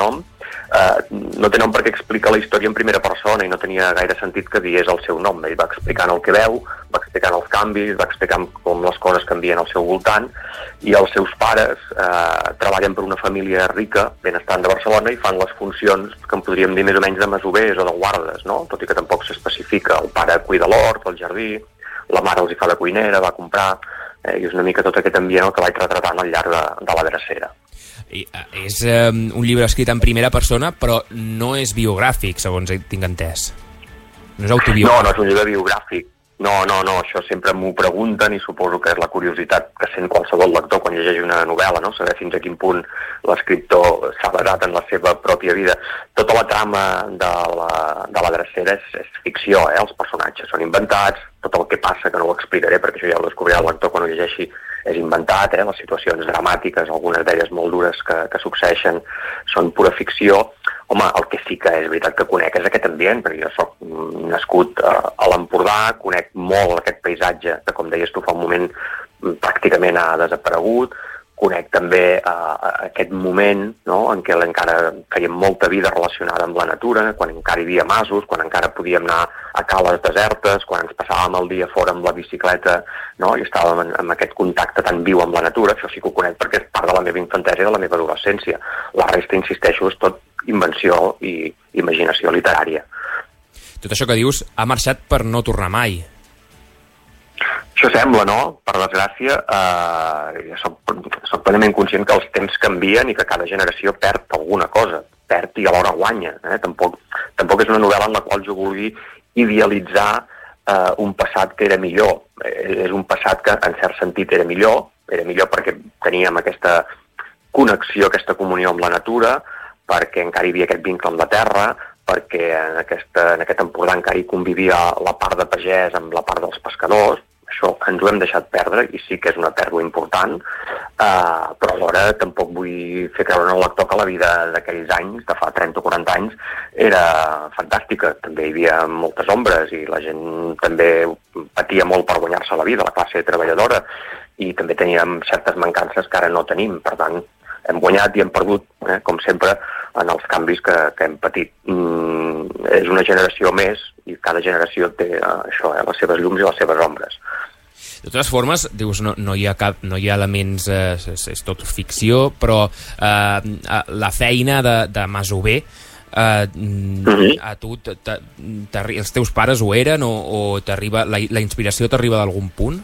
eh, no té nom perquè explica la història en primera persona i no tenia gaire sentit que digués el seu nom. Ell va explicant el que veu, va explicant els canvis, va explicant com les coses canvien al seu voltant, i els seus pares eh, treballen per una família rica, benestant de Barcelona, i fan les funcions que en podríem dir més o menys de masovers o de guardes, no? Tot i que tampoc s'especifica. El pare cuida l'hort, el jardí, la mare els hi fa de cuinera, va comprar, eh, i és una mica tot aquest ambient el que vaig retratant al llarg de, de la Drecera. I, uh, és uh, un llibre escrit en primera persona, però no és biogràfic, segons tinc entès. No és autobiogràfic. No, no és un llibre biogràfic. No, no, no, això sempre m'ho pregunten i suposo que és la curiositat que sent qualsevol lector quan llegeix una novel·la, no? Saber fins a quin punt l'escriptor s'ha basat en la seva pròpia vida. Tota la trama de la, de la Drecera és, és ficció, eh? Els personatges són inventats, tot el que passa, que no ho explicaré perquè això ja ho descobrirà el lector quan ho llegeixi, és inventat, eh? Les situacions dramàtiques, algunes d'elles molt dures que, que succeeixen, són pura ficció. Home, el que sí que és veritat que conec és aquest ambient, perquè jo soc nascut a, a l'Empordà, conec molt aquest paisatge que, com deies tu fa un moment, pràcticament ha desaparegut, conec també uh, aquest moment, no?, en què encara fèiem molta vida relacionada amb la natura, quan encara hi havia masos, quan encara podíem anar a cales desertes, quan ens passàvem el dia fora amb la bicicleta, no?, i estàvem en, en aquest contacte tan viu amb la natura. Això sí que ho conec perquè és part de la meva infantesa i de la meva adolescència. La resta, insisteixo, és tot invenció i imaginació literària. Tot això que dius ha marxat per no tornar mai. Això sembla, no? Per desgràcia, eh, jo soc, soc plenament conscient que els temps canvien i que cada generació perd alguna cosa, perd i alhora guanya. Eh? Tampoc, tampoc és una novel·la en la qual jo vulgui idealitzar eh, un passat que era millor. Eh, és un passat que, en cert sentit, era millor, era millor perquè teníem aquesta connexió, aquesta comunió amb la natura, perquè encara hi havia aquest vincle amb la terra, perquè en, aquesta, en aquest Empordà encara hi convivia la part de pagès amb la part dels pescadors. Això ens ho hem deixat perdre i sí que és una pèrdua important, eh, però alhora tampoc vull fer creure al lector que la vida d'aquells anys, de fa trenta o quaranta anys, era fantàstica. També hi havia moltes ombres i la gent també patia molt per guanyar-se la vida, la classe treballadora, i també teníem certes mancances que ara no tenim. Per tant, hem guanyat i hem perdut, eh, com sempre, en els canvis que, que hem patit. Mm, és una generació més i cada generació té eh, això, eh, les seves llums i les seves ombres. De totes formes, dius, no, no, hi ha cap, no hi ha elements, eh, és, és tot ficció, però eh, la feina de, de masover, eh, mm-hmm. a tu, t, t, t, els teus pares ho eren o, o t'arriba, la, la inspiració t'arriba d'algun punt?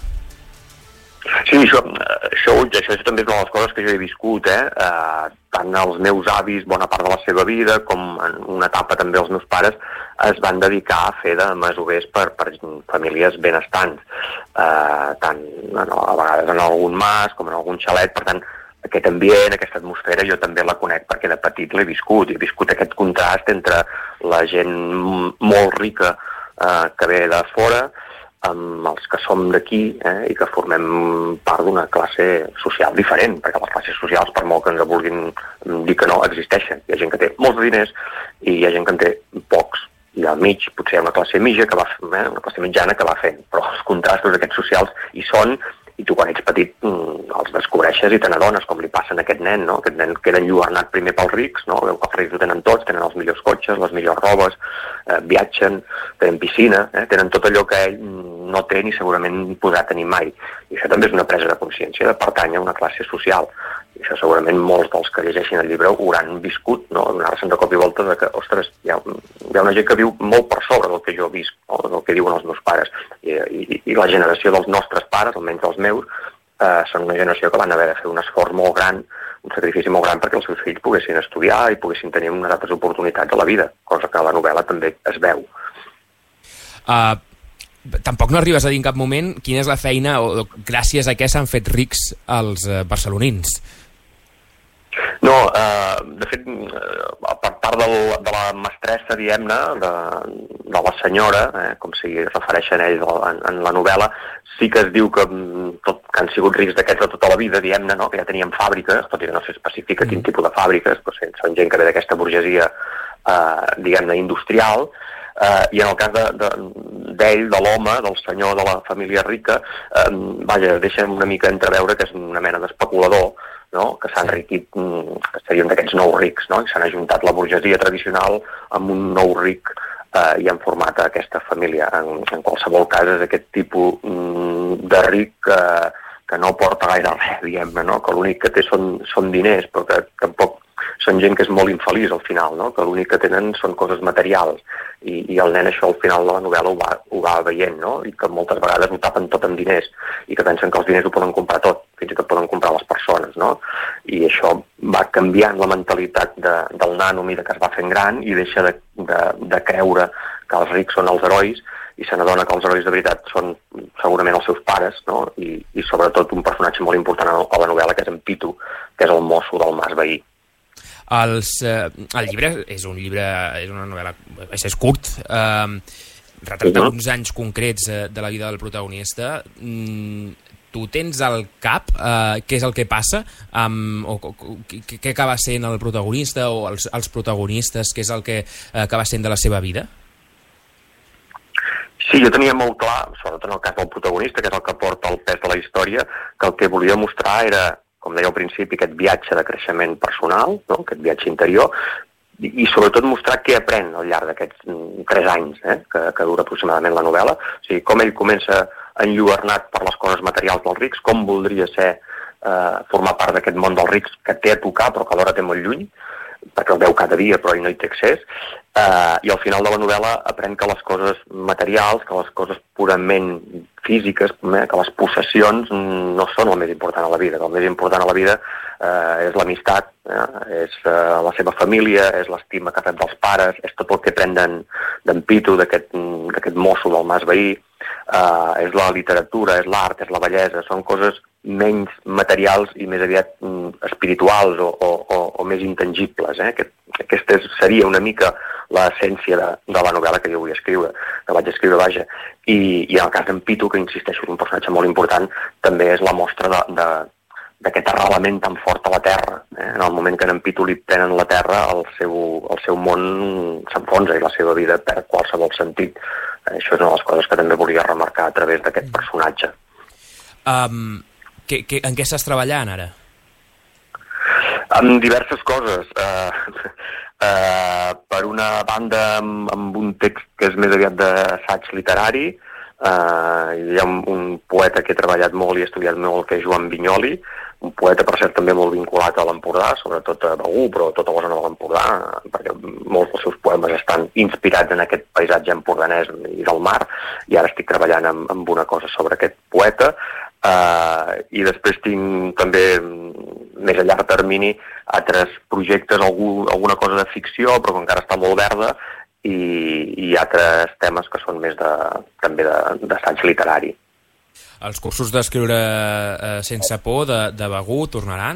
Sí, això, això, això, això també és una de les coses que jo he viscut, eh? eh? Tant els meus avis, bona part de la seva vida, com en una etapa també els meus pares, es van dedicar a fer de masovers per, per famílies benestants, eh, tant no, a vegades en algun mas com en algun xalet. Per tant, aquest ambient, aquesta atmosfera, jo també la conec perquè de petit l'he viscut. He viscut aquest contrast entre la gent molt rica eh, que ve de fora, amb els que som d'aquí, eh, i que formem part d'una classe social diferent, perquè les classes socials, per molt que ens vulguin dir que no, existeixen. Hi ha gent que té molts diners i hi ha gent que en té pocs. I al mig potser hi ha una classe mitja que va, eh, una classe mitjana que va fent, però els contrastos aquests socials hi són, i tu quan ets petit els descobreixes i te n'adones, com li passa a aquest nen, no? Aquest nen queda enlluernat primer pels rics, no? Veu que els rics ho tenen tots, tenen els millors cotxes, les millors robes, eh, viatgen, tenen piscina, eh? Tenen tot allò que ell no té ni segurament podrà tenir mai. I això també és una presa de consciència de pertànyer a una classe social. I això segurament molts dels que llegeixin el llibre ho hauran viscut, no? Donar-se'n de cop i volta de que, ostres, hi ha, hi ha una gent que viu molt per sobre del que jo visc, o del que diuen els meus pares. I, i, i la generació dels nostres pares, almenys dels meus, eh, són una generació que van haver de fer un esforç molt gran, un sacrifici molt gran perquè els seus fills poguessin estudiar i poguessin tenir unes altres oportunitats a la vida, cosa que a la novel·la també es veu. Uh, tampoc no arribes a dir en cap moment quina és la feina o, o gràcies a què s'han fet rics els uh, barcelonins. No, eh, de fet, eh, per part del, de la mestressa, diguem-ne, de, de la senyora, eh, com s'hi refereixen ells en, en la novel·la, sí que es diu que, tot, que han sigut rics d'aquests de tota la vida, diguem-ne, no? Que ja tenien fàbriques, tot i que no s'especifica quin tipus de fàbriques, però sí, són gent que ve d'aquesta burgesia, eh, diguem-ne, industrial, eh, i en el cas de, de, d'ell, de l'home, del senyor de la família rica, eh, vaja, deixen una mica entreveure que és una mena d'especulador, no? Que s'han enriquit, que serien d'aquests nous rics, no? I s'han ajuntat la burgesia tradicional amb un nou ric eh, i han format aquesta família. En, en qualsevol cas és aquest tipus mm, de ric que, que no porta gaire res, diguem-ne, no? Que l'únic que té són, són diners, però que tampoc són gent que és molt infeliç al final, no? Que l'únic que tenen són coses materials i, i el nen això al final de la novel·la ho va, ho va veient, no? I que moltes vegades ho tapen tot amb diners i que pensen que els diners ho poden comprar tot, fins i tot poden comprar les persones, no? I això va canviant la mentalitat de, del nano a mesura que es va fent gran i deixa de, de, de creure que els rics són els herois i se n'adona que els herois de veritat són segurament els seus pares, no? I, i sobretot un personatge molt important a la novel·la, que és en Pitu, que és el mosso del mas veí. Els, eh, el llibre és un llibre, és una novel·la, és, és curt, eh, retrata uns anys concrets eh, de la vida del protagonista. Mm, tu tens al cap eh, què és el que passa, amb, o, o què acaba sent el protagonista o els, els protagonistes, què és el que eh, acaba sent de la seva vida? Sí, jo tenia molt clar, sobretot en el cas del protagonista, que és el que porta el pes de la història, que el que volia mostrar era, com deia al principi, aquest viatge de creixement personal, no? Aquest viatge interior, i, i sobretot mostrar què aprèn al llarg d'aquests tres anys eh? que, que dura aproximadament la novel·la. O sigui, com ell comença enlluernat per les coses materials dels rics, com voldria ser eh, formar part d'aquest món dels rics que té a tocar però que alhora té molt lluny, perquè el veu cada dia però ell no hi té accés, eh, i al final de la novel·la aprèn que les coses materials, que les coses purament físiques, eh, que les possessions no són el més important a la vida, que el més important a la vida eh, és l'amistat, eh, és eh, la seva família, és l'estima que rep dels pares, és tot el que pren d'en Pitu, d'aquest mosso del mas veí, eh, és la literatura, és l'art, és la bellesa, són coses menys materials i més aviat mm, espirituals o, o, o, o més intangibles. Eh? Aquest, aquesta és, seria una mica l'essència de, de la novel·la que jo vull escriure, que vaig escriure, vaja. I, i en el cas d'en Pitu, que insisteixo, és un personatge molt important, també és la mostra de, de, d'aquest arrelament tan fort a la terra. Eh? En el moment que en Pitu li prenen la terra, el seu, el seu món s'enfonsa i la seva vida perd qualsevol sentit. Eh, això és una de les coses que també volia remarcar a través d'aquest personatge. Um, que, que, en què estàs treballant ara? En diverses coses. Uh, uh, per una banda, amb, amb un text que és més aviat d'assaig literari. Uh, hi ha un, un poeta que he treballat molt i he estudiat molt, que és Joan Vinyoli, un poeta, per cert, també molt vinculat a l'Empordà, sobretot a Begur, però a tota la zona de l'Empordà, perquè molts dels seus poemes estan inspirats en aquest paisatge empordanès i del mar, i ara estic treballant amb, amb una cosa sobre aquest poeta. Uh, i després tinc també, més a llarg termini, altres projectes, algú, alguna cosa de ficció, però que encara està molt verda, i, i altres temes que són més de, també d'assaig literari. Els cursos d'escriure eh, sense por de, de Begur tornaran?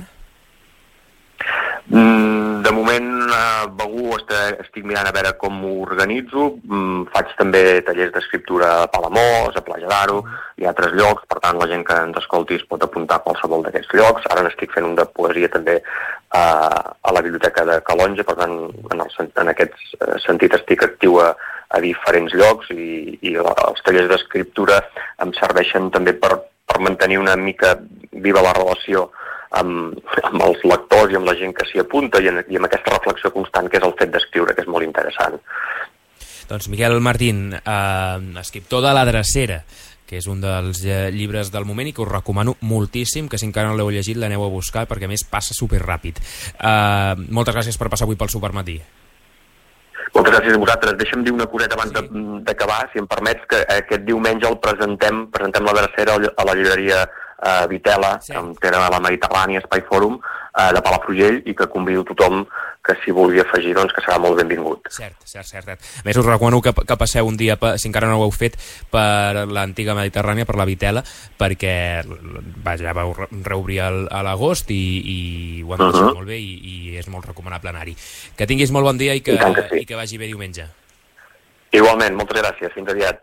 Mm, de moment a Begur estic mirant a veure com m'ho organitzo. Mm, faig també tallers d'escriptura a Palamós, a Platja d'Aro i a altres llocs, per tant la gent que ens escolti es pot apuntar a qualsevol d'aquests llocs. Ara n'estic fent un de poesia també a, a la Biblioteca de Calonge, per tant en, el, en aquest sentit estic actiu a, a diferents llocs i, i els tallers d'escriptura em serveixen també per, per mantenir una mica viva la relació amb, amb els lectors i amb la gent que s'hi apunta i, en, i amb aquesta reflexió constant que és el fet d'escriure, que és molt interessant. Doncs Miquel Martín, eh, escriptor de La Drecera, que és un dels eh, llibres del moment i que us recomano moltíssim, que si encara no l'heu llegit l'aneu a buscar perquè a més passa superràpid. Eh, moltes gràcies per passar avui pel Supermatí. Moltes gràcies a vosaltres. Deixa'm dir una coseta abans d'acabar, si em permets, que aquest diumenge el presentem, presentem La Drecera a la llibreria uh, Vitela, sí. amb Terra de la Mediterrània, Espai Fòrum, uh, de Palafrugell, i que convido tothom que s'hi vulgui afegir, doncs que serà molt benvingut. Cert, cert, cert. A més, us recomano que, que passeu un dia, si encara no ho heu fet, per l'antiga Mediterrània, per la Vitela, perquè vaja, vau reobrir a l'agost i, i ho hem deixat uh -huh. molt bé i, i és molt recomanable anar-hi. Que tinguis molt bon dia i que, I que, sí. i que vagi bé diumenge. Igualment, moltes gràcies. Fins aviat.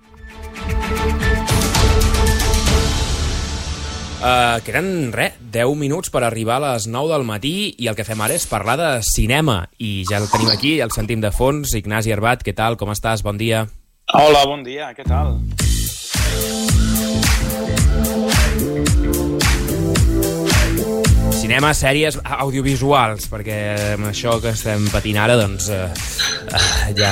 Uh, queden, res, deu minuts per arribar a les nou del matí i el que fem ara és parlar de cinema i ja el tenim aquí, el sentim de fons. Ignasi Arbat, què tal? Com estàs? Bon dia. Hola, bon dia, què tal? Cinema cinema, sèries, audiovisuals, perquè amb això que estem patint ara, doncs, eh, eh, ja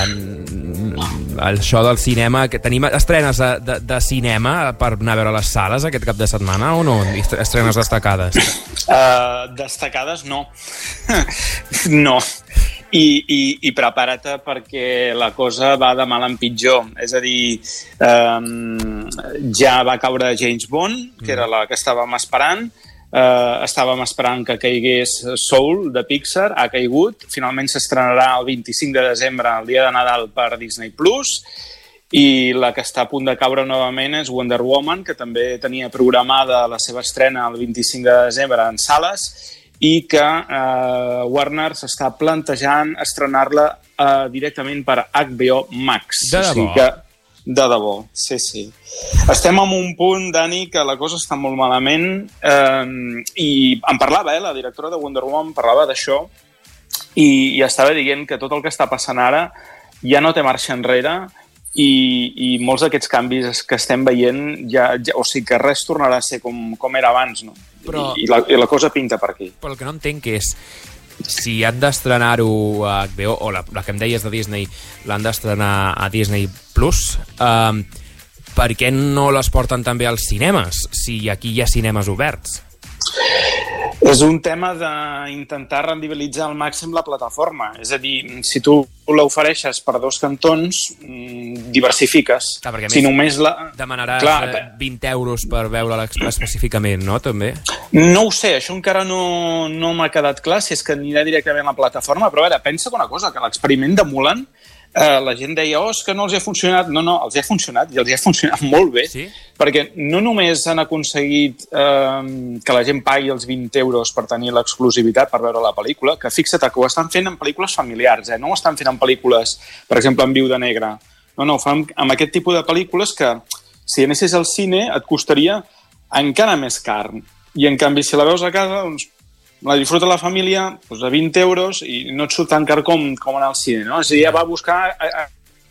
això del cinema, que tenim estrenes de, de, de cinema per anar a veure les sales aquest cap de setmana o no? Estrenes destacades? Uh, destacades no. No. I, i, i prepara't perquè la cosa va de mal en pitjor. És a dir, um, ja va caure James Bond, que era la que estàvem esperant, uh, estàvem esperant que caigués Soul, de Pixar, ha caigut, finalment s'estrenarà el vint-i-cinc de desembre, el dia de Nadal, per Disney Plus, i la que està a punt de caure novament és Wonder Woman, que també tenia programada la seva estrena el vint-i-cinc de desembre en sales, i que eh, Warner s'està plantejant estrenar-la eh, directament per H B O Max. De debò? O sigui que, de debò, sí, sí. Estem en un punt, Dani, que la cosa està molt malament eh, i em parlava, eh, la directora de Wonder Woman parlava d'això i, i estava dient que tot el que està passant ara ja no té marxa enrere i, i molts d'aquests canvis que estem veient, ja, ja, o sigui que res tornarà a ser com, com era abans, no? Però, I, la, I la cosa pinta per aquí. Però el que no entenc és si han d'estrenar-ho a H B O, o la, la que em deies de Disney, l'han d'estrenar a Disney Plus, eh, per què no les porten també als cinemes, si aquí hi ha cinemes oberts? És un tema d'intentar rendibilitzar al màxim la plataforma. És a dir, si tu l'ofereixes per dos cantons, diversifiques. Clar, perquè si més només la... demanaràs Clar, vint euros per veure-la específicament, no? També? No ho sé, això encara no, no m'ha quedat clar si és que anirà directament a la plataforma, però a veure, pensa una cosa, que l'experiment de Mulan, eh, la gent deia, oh, és que no els ha funcionat. No, no, els ha funcionat, i els ha funcionat molt bé, sí? Perquè no només han aconseguit eh, que la gent pagui els vint euros per tenir l'exclusivitat per veure la pel·lícula, que fixa't que ho estan fent en pel·lícules familiars, eh? No ho estan fent en pel·lícules, per exemple, en Viuda Negra. No, no, ho fan amb aquest tipus de pel·lícules que, si anessis al cine, et costaria encara més car. I, en canvi, si la veus a casa, doncs, la disfruta la família doncs, a vint euros i no et surt tan car com, com anar al cine, no? És a dir, ja va buscar a, a,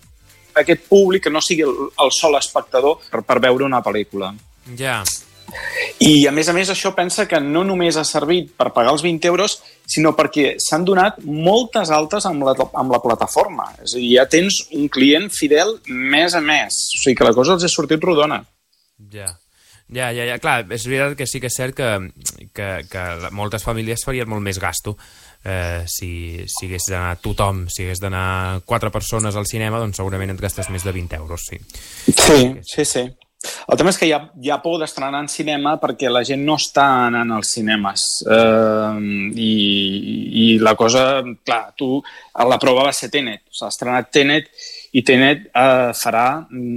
a aquest públic que no sigui el, el sol espectador per, per veure una pel·lícula. Ja. I, a més a més, això pensa que no només ha servit per pagar els vint euros, sinó perquè s'han donat moltes altes amb la, amb la plataforma. És a dir, ja tens un client fidel mes a mes. O sigui que la cosa els ha sortit rodona. Ja. Ja, ja, ja, clar, és veritat que sí que és cert que, que, que moltes famílies farien molt més gasto eh, si, si hagués d'anar tothom, si hagués d'anar quatre persones al cinema, doncs segurament et gastes més de vint euros, sí. Sí, sí, sí. El tema és que hi ha, hi ha por d'estrenar en cinema perquè la gent no està anant als cinemes. Eh, i, I la cosa, clar, tu, la prova va ser Tenet. S'ha estrenat Tenet i Tenet eh, farà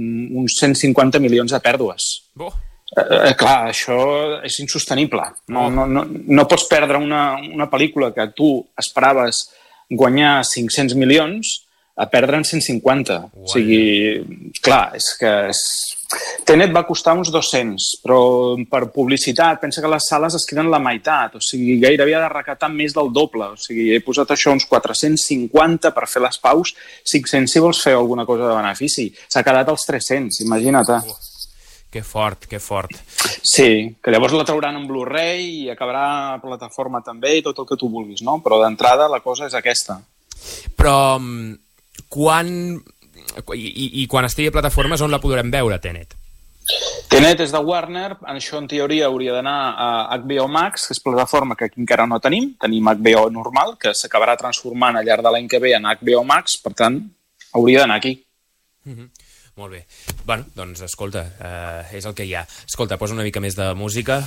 uns cent cinquanta milions de pèrdues. Oh. Eh, clar, això és insostenible. No, no, no, no pots perdre una, una pel·lícula que tu esperaves guanyar cinc-cents milions a perdre en cent cinquanta. Uai. O sigui, clar, és que... És... Tenet va costar uns dos-cents, però per publicitat, pensa que les sales es queden la meitat, o sigui, gairebé ha de recaptar més del doble. O sigui, he posat això uns quatre-cents cinquanta per fer les paus, cinc-cents si vols fer alguna cosa de benefici. S'ha quedat als tres-cents, imagina't. Uh. Que fort, que fort. Sí, que llavors la trauran en Blu-ray i acabarà a plataforma també i tot el que tu vulguis, no? Però d'entrada la cosa és aquesta. Però quan... I, i quan estigui a plataformes, on la podrem veure, Tenet? Tenet és de Warner, això en teoria hauria d'anar a H B O Max, que és plataforma que aquí encara no tenim, tenim H B O normal, que s'acabarà transformant al llarg de l'any que ve en H B O Max, per tant, hauria d'anar aquí. Mm-hmm. Molt bé. Bueno, doncs, escolta, eh, és el que hi ha. Escolta, posa una mica més de música.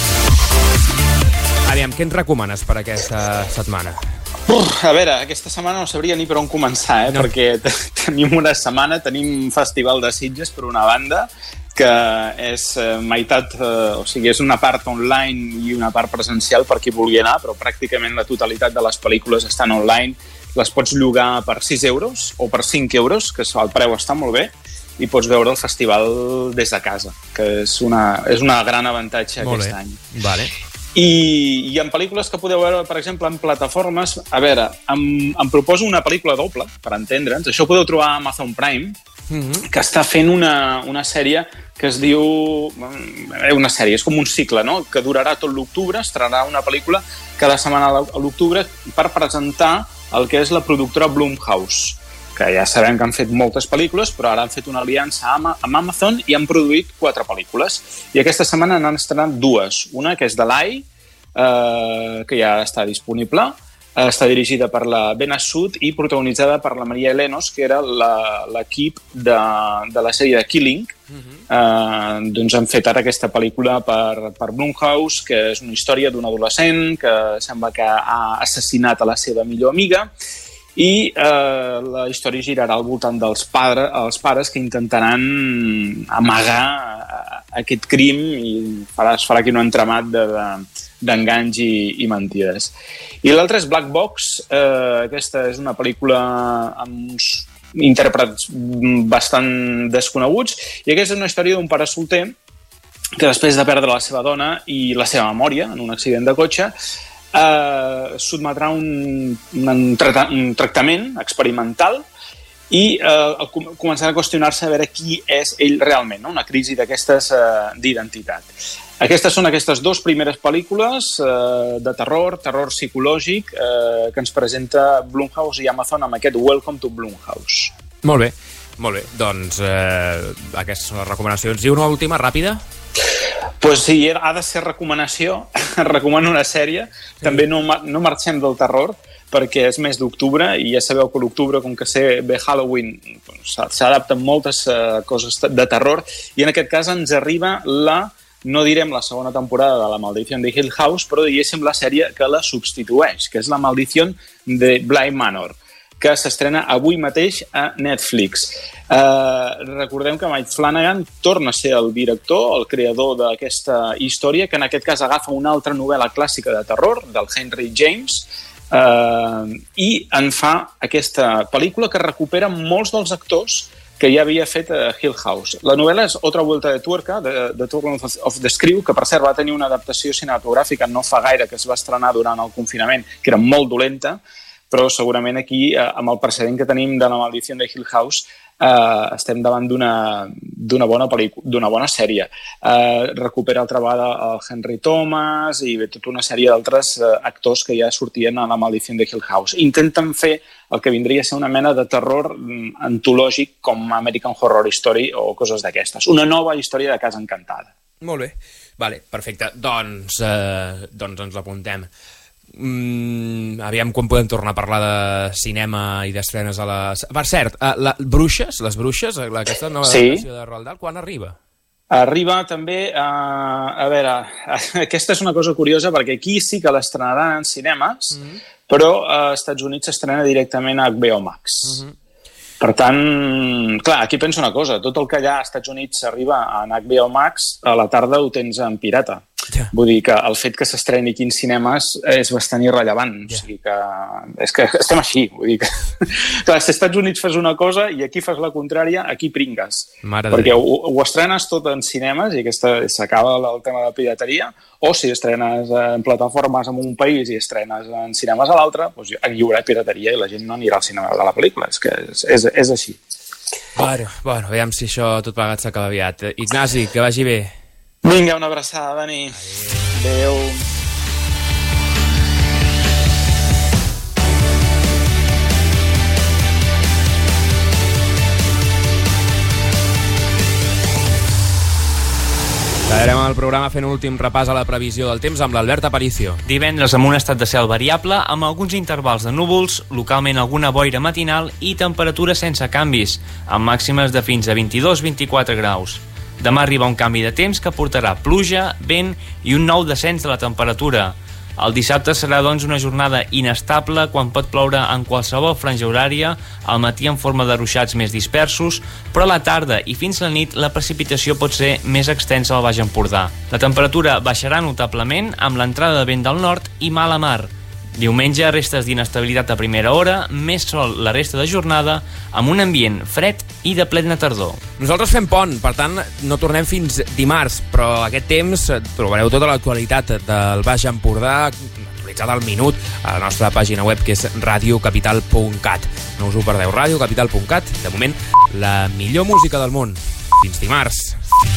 Aviam, què ens recomanes per aquesta setmana? Uf, a veure, aquesta setmana no sabria ni per on començar, eh? No. Perquè tenim una setmana, tenim un festival de Sitges, per una banda, que és eh, meitat, eh, o sigui, és una part online i una part presencial per qui vulgui anar, però pràcticament la totalitat de les pel·lícules estan online. Les pots llogar per sis euros o per cinc euros, que el preu està molt bé, i pots veure el festival des de casa, que és una, és una gran avantatge molt aquest bé. any. Vale. I, i en pel·lícules que podeu veure, per exemple, en plataformes, a veure, em, em proposo una pel·lícula doble, per entendre'ns. Això ho podeu trobar a Amazon Prime, mm-hmm. que està fent una, una sèrie que es diu... Una sèrie, és com un cicle, no?, que durarà tot l'octubre, estrenarà una pel·lícula cada setmana a l'octubre per presentar el que és la productora Blumhouse, que ja sabem que han fet moltes pel·lícules, però ara han fet una aliança amb Amazon i han produït quatre pel·lícules. I aquesta setmana n'han estrenat dues. Una, que és de l'A I, eh, que ja està disponible, eh, està dirigida per la Bena Sud i protagonitzada per la Maria Elenos, que era l'equip de, de la sèrie de Killing. Uh-huh. eh, doncs han fet ara aquesta pel·lícula per, per Blumhouse, que és una història d'un adolescent que sembla que ha assassinat a la seva millor amiga, i eh, la història girarà al voltant dels padre, els pares que intentaran amagar aquest crim i farà, es farà aquí un entramat de, de, d'enganys i, i mentides. I l'altra és Black Box. Eh, aquesta és una pel·lícula amb uns intèrprets bastant desconeguts, i aquesta és una història d'un pare solter que després de perdre la seva dona i la seva memòria en un accident de cotxe eh, sotmetrà un, un, trata, un tractament experimental i eh, començarà a qüestionar-se a veure qui és ell realment, no? Una crisi d'aquestes eh, d'identitat. Aquestes són aquestes dues primeres pel·lícules eh, de terror, terror psicològic, eh, que ens presenta Blumhouse i Amazon amb aquest Welcome to Blumhouse. Molt bé, molt bé. Doncs eh, aquestes són les recomanacions. I una última, ràpida? Pues sí, ha de ser recomanació. Recomano una sèrie. Sí. També no, no marxem del terror, perquè és mes d'octubre i ja sabeu que l'octubre, com que sé bé Halloween, s'adapten moltes eh, coses de terror, i en aquest cas ens arriba la... no direm la segona temporada de La Maldición de Hill House, però diguéssim la sèrie que la substitueix, que és La Maldición de Bly Manor, que s'estrena avui mateix a Netflix. Eh, recordem que Mike Flanagan torna a ser el director, el creador d'aquesta història, que en aquest cas agafa una altra novel·la clàssica de terror, del Henry James, eh, i en fa aquesta pel·lícula que recupera molts dels actors que ja havia fet a Hill House. La novel·la és Otra vuelta de tuerca, de, de Turn of the Screw, que per cert va tenir una adaptació cinematogràfica no fa gaire, que es va estrenar durant el confinament, que era molt dolenta, però segurament aquí, eh, amb el precedent que tenim de La Maldición de Hill House, eh, estem davant d'una d'una bona pel·lícula, d'una bona sèrie. Eh, recupera altra vegada el Henry Thomas i tota una sèrie d'altres eh, actors que ja sortien a La Maldición de Hill House. Intenten fer el que vindria a ser una mena de terror antològic com American Horror Story o coses d'aquestes. Una nova història de casa encantada. Molt bé. Vale, perfecte. Doncs, eh, doncs ens l'apuntem. Mm, aviam quan podem tornar a parlar de cinema i d'estrenes a les... Per cert, uh, la, Bruixes, les Bruixes, aquesta nova sí. adaptació de Roald Dahl, quan arriba? Arriba també, a, a veure, aquesta és una cosa curiosa perquè aquí sí que l'estrenaran en cinemes, mm-hmm. però als Estats Units s'estrena directament a H B O Max. Mm-hmm. Per tant, clar, aquí penso una cosa, tot el que allà als Estats Units arriba en H B O Max, a la tarda ho tens en pirata. Yeah. Vull dir que el fet que s'estreni aquí en cinemes és bastant irrellevant. Yeah. O sigui que, és que estem així. Vull dir que, clar, si als Estats Units fas una cosa i aquí fas la contrària, aquí pringues. Mare perquè ho, ho estrenes tot en cinemes i s'acaba el tema de pirateria, o si estrenes en plataformes en un país i estrenes en cinemes a l'altre, doncs hi haurà pirateria i la gent no anirà al cinema de la pel·lícula. És que és, és, és així. Bueno, bueno, veiem si això tot plegat s'acaba aviat. Ignasi, que vagi bé. Vinga, una abraçada, Dani. Adéu. Acabarem el programa fent un últim repàs a la previsió del temps amb l'Albert Aparicio. Divendres amb un estat de cel variable, amb alguns intervals de núvols, localment alguna boira matinal i temperatures sense canvis, amb màximes de fins a vint-i-dos a vint-i-quatre graus. Demà arriba un canvi de temps que portarà pluja, vent i un nou descens de la temperatura. El dissabte serà, doncs, una jornada inestable quan pot ploure en qualsevol franja horària, al matí en forma de ruixats més dispersos, però a la tarda i fins a la nit la precipitació pot ser més extensa al Baix Empordà. La temperatura baixarà notablement amb l'entrada de vent del nord i mala mar. Diumenge, restes d'inestabilitat a primera hora, més sol la resta de jornada, amb un ambient fred i de plena tardor. Nosaltres fem pont, per tant, no tornem fins dimarts, però aquest temps trobareu tota l'actualitat del Baix Empordà, actualitzada al minut a la nostra pàgina web, que és radiocapital punt cat. No us ho perdeu, radiocapital punt cat. De moment, la millor música del món. Fins dimarts.